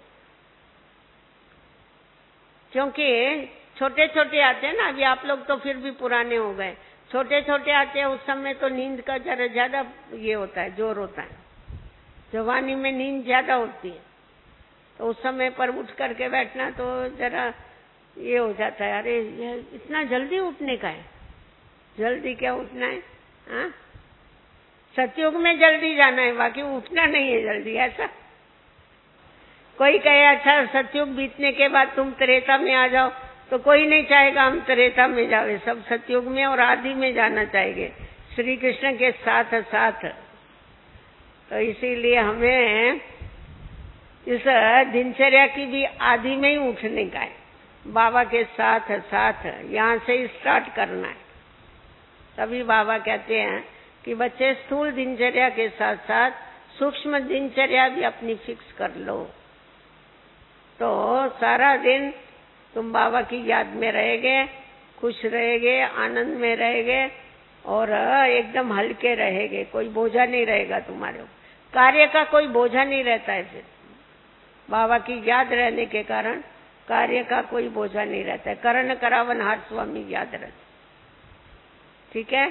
क्योंकि छोटे छोटे आते हैं ना, अभी आप लोग तो फिर भी पुराने हो गए, छोटे छोटे आते हैं, उस समय तो नींद का जरा ज्यादा ये होता है, जोर होता है, जवानी में नींद ज्यादा होती है, तो उस समय पर उठ करके बैठना तो जरा ये हो जाता है, अरे ये इतना जल्दी उठने का है, जल्दी क्या उठना है, हाँ सतयुग में जल्दी जाना है, बाकी उठना नहीं है जल्दी। ऐसा कोई कहे अच्छा सतयुग बीतने के बाद तुम त्रेता में आ जाओ, तो कोई नहीं चाहेगा हम त्रेता में जावे, सब सतयुग में और आदि में जाना चाहेंगे, श्री कृष्ण के साथ साथ। तो इसीलिए हमें इस दिनचर्या की भी आदि में ही उठने का है, बाबा के साथ साथ यहाँ से ही स्टार्ट करना है। तभी बाबा कहते हैं कि बच्चे स्थूल दिनचर्या के साथ साथ सूक्ष्म दिनचर्या भी अपनी फिक्स कर लो, तो सारा दिन तुम बाबा की याद में रहेगे, खुश रहेगे, आनंद में रहेगे और एकदम हल्के रहेगे, कोई बोझा नहीं रहेगा तुम्हारे ऊपर। कार्य का कोई बोझा नहीं रहता है। फिर बाबा की याद रहने के कारण कार्य का कोई बोझा नहीं रहता है। करण करावन हार स्वामी याद रहते, ठीक है।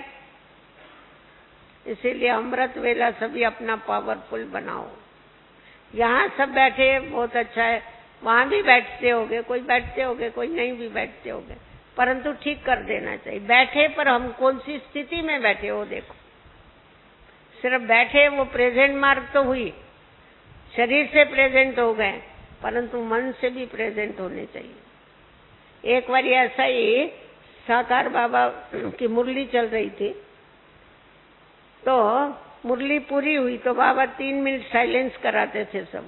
इसीलिए अमृत वेला सभी अपना पावरफुल बनाओ। यहाँ सब बैठे बहुत अच्छा है, वहां भी बैठते होगे, कोई बैठते होगे, कोई नहीं भी बैठते होगे, परंतु ठीक कर देना चाहिए। बैठे पर हम कौन सी स्थिति में बैठे हो देखो। सिर्फ बैठे वो प्रेजेंट मार्ग तो हुई, शरीर से प्रेजेंट हो गए, परंतु मन से भी प्रेजेंट होने चाहिए। एक बार ऐसा ही साकार बाबा की मुरली चल रही थी, तो मुरली पूरी हुई तो बाबा तीन मिनट साइलेंस कराते थे सब।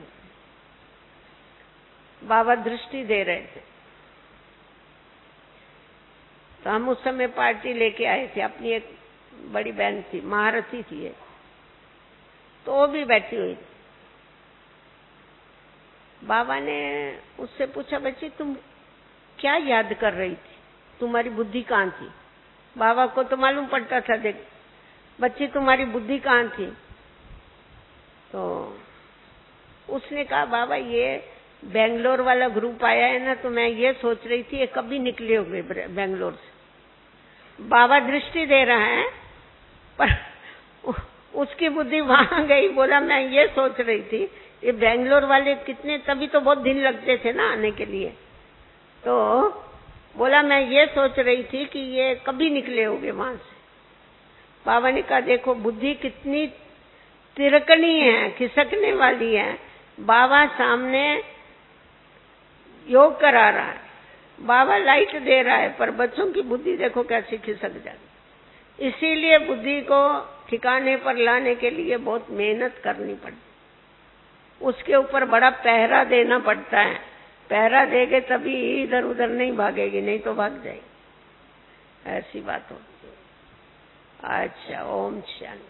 बाबा दृष्टि दे रहे थे, तो हम उस समय पार्टी लेके आए थे। अपनी एक बड़ी बहन थी, महारथी थी एक, तो वो भी बैठी हुई थी। बाबा ने उससे पूछा, बच्ची तुम क्या याद कर रही थी, तुम्हारी बुद्धि कहाँ थी? बाबा को तो मालूम पड़ता था, देख बच्ची तुम्हारी बुद्धि कहाँ थी? तो उसने कहा, बाबा ये बेंगलोर वाला ग्रुप आया है ना, तो मैं ये सोच रही थी ये कभी निकले होंगे बेंगलोर से। बाबा दृष्टि दे रहा है, पर उसकी बुद्धि वहां गई। बोला मैं ये सोच रही थी ये बेंगलोर वाले कितने, तभी तो बहुत दिन लगते थे ना आने के लिए, तो बोला मैं ये सोच रही थी कि ये कभी निकले होंगे वहां से। बाबा ने कहा, देखो बुद्धि कितनी तिरकनी है, खिसकने वाली है। बाबा सामने योग करा रहा है, बाबा लाइट दे रहा है, पर बच्चों की बुद्धि देखो कैसी खिसक जाती। इसीलिए बुद्धि को ठिकाने पर लाने के लिए बहुत मेहनत करनी पड़ती, उसके ऊपर बड़ा पहरा देना पड़ता है। पहरा देगे तभी इधर उधर नहीं भागेगी, नहीं तो भाग जाएगी। ऐसी बात होती है। अच्छा, ओम शांति।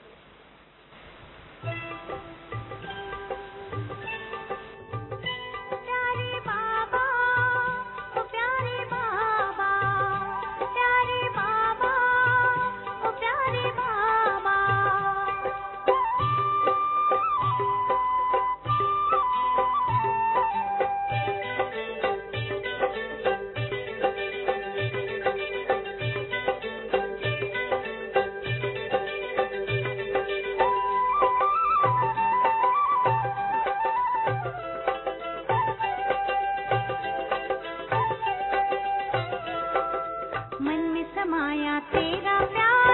मन में समाया तेरा प्यार।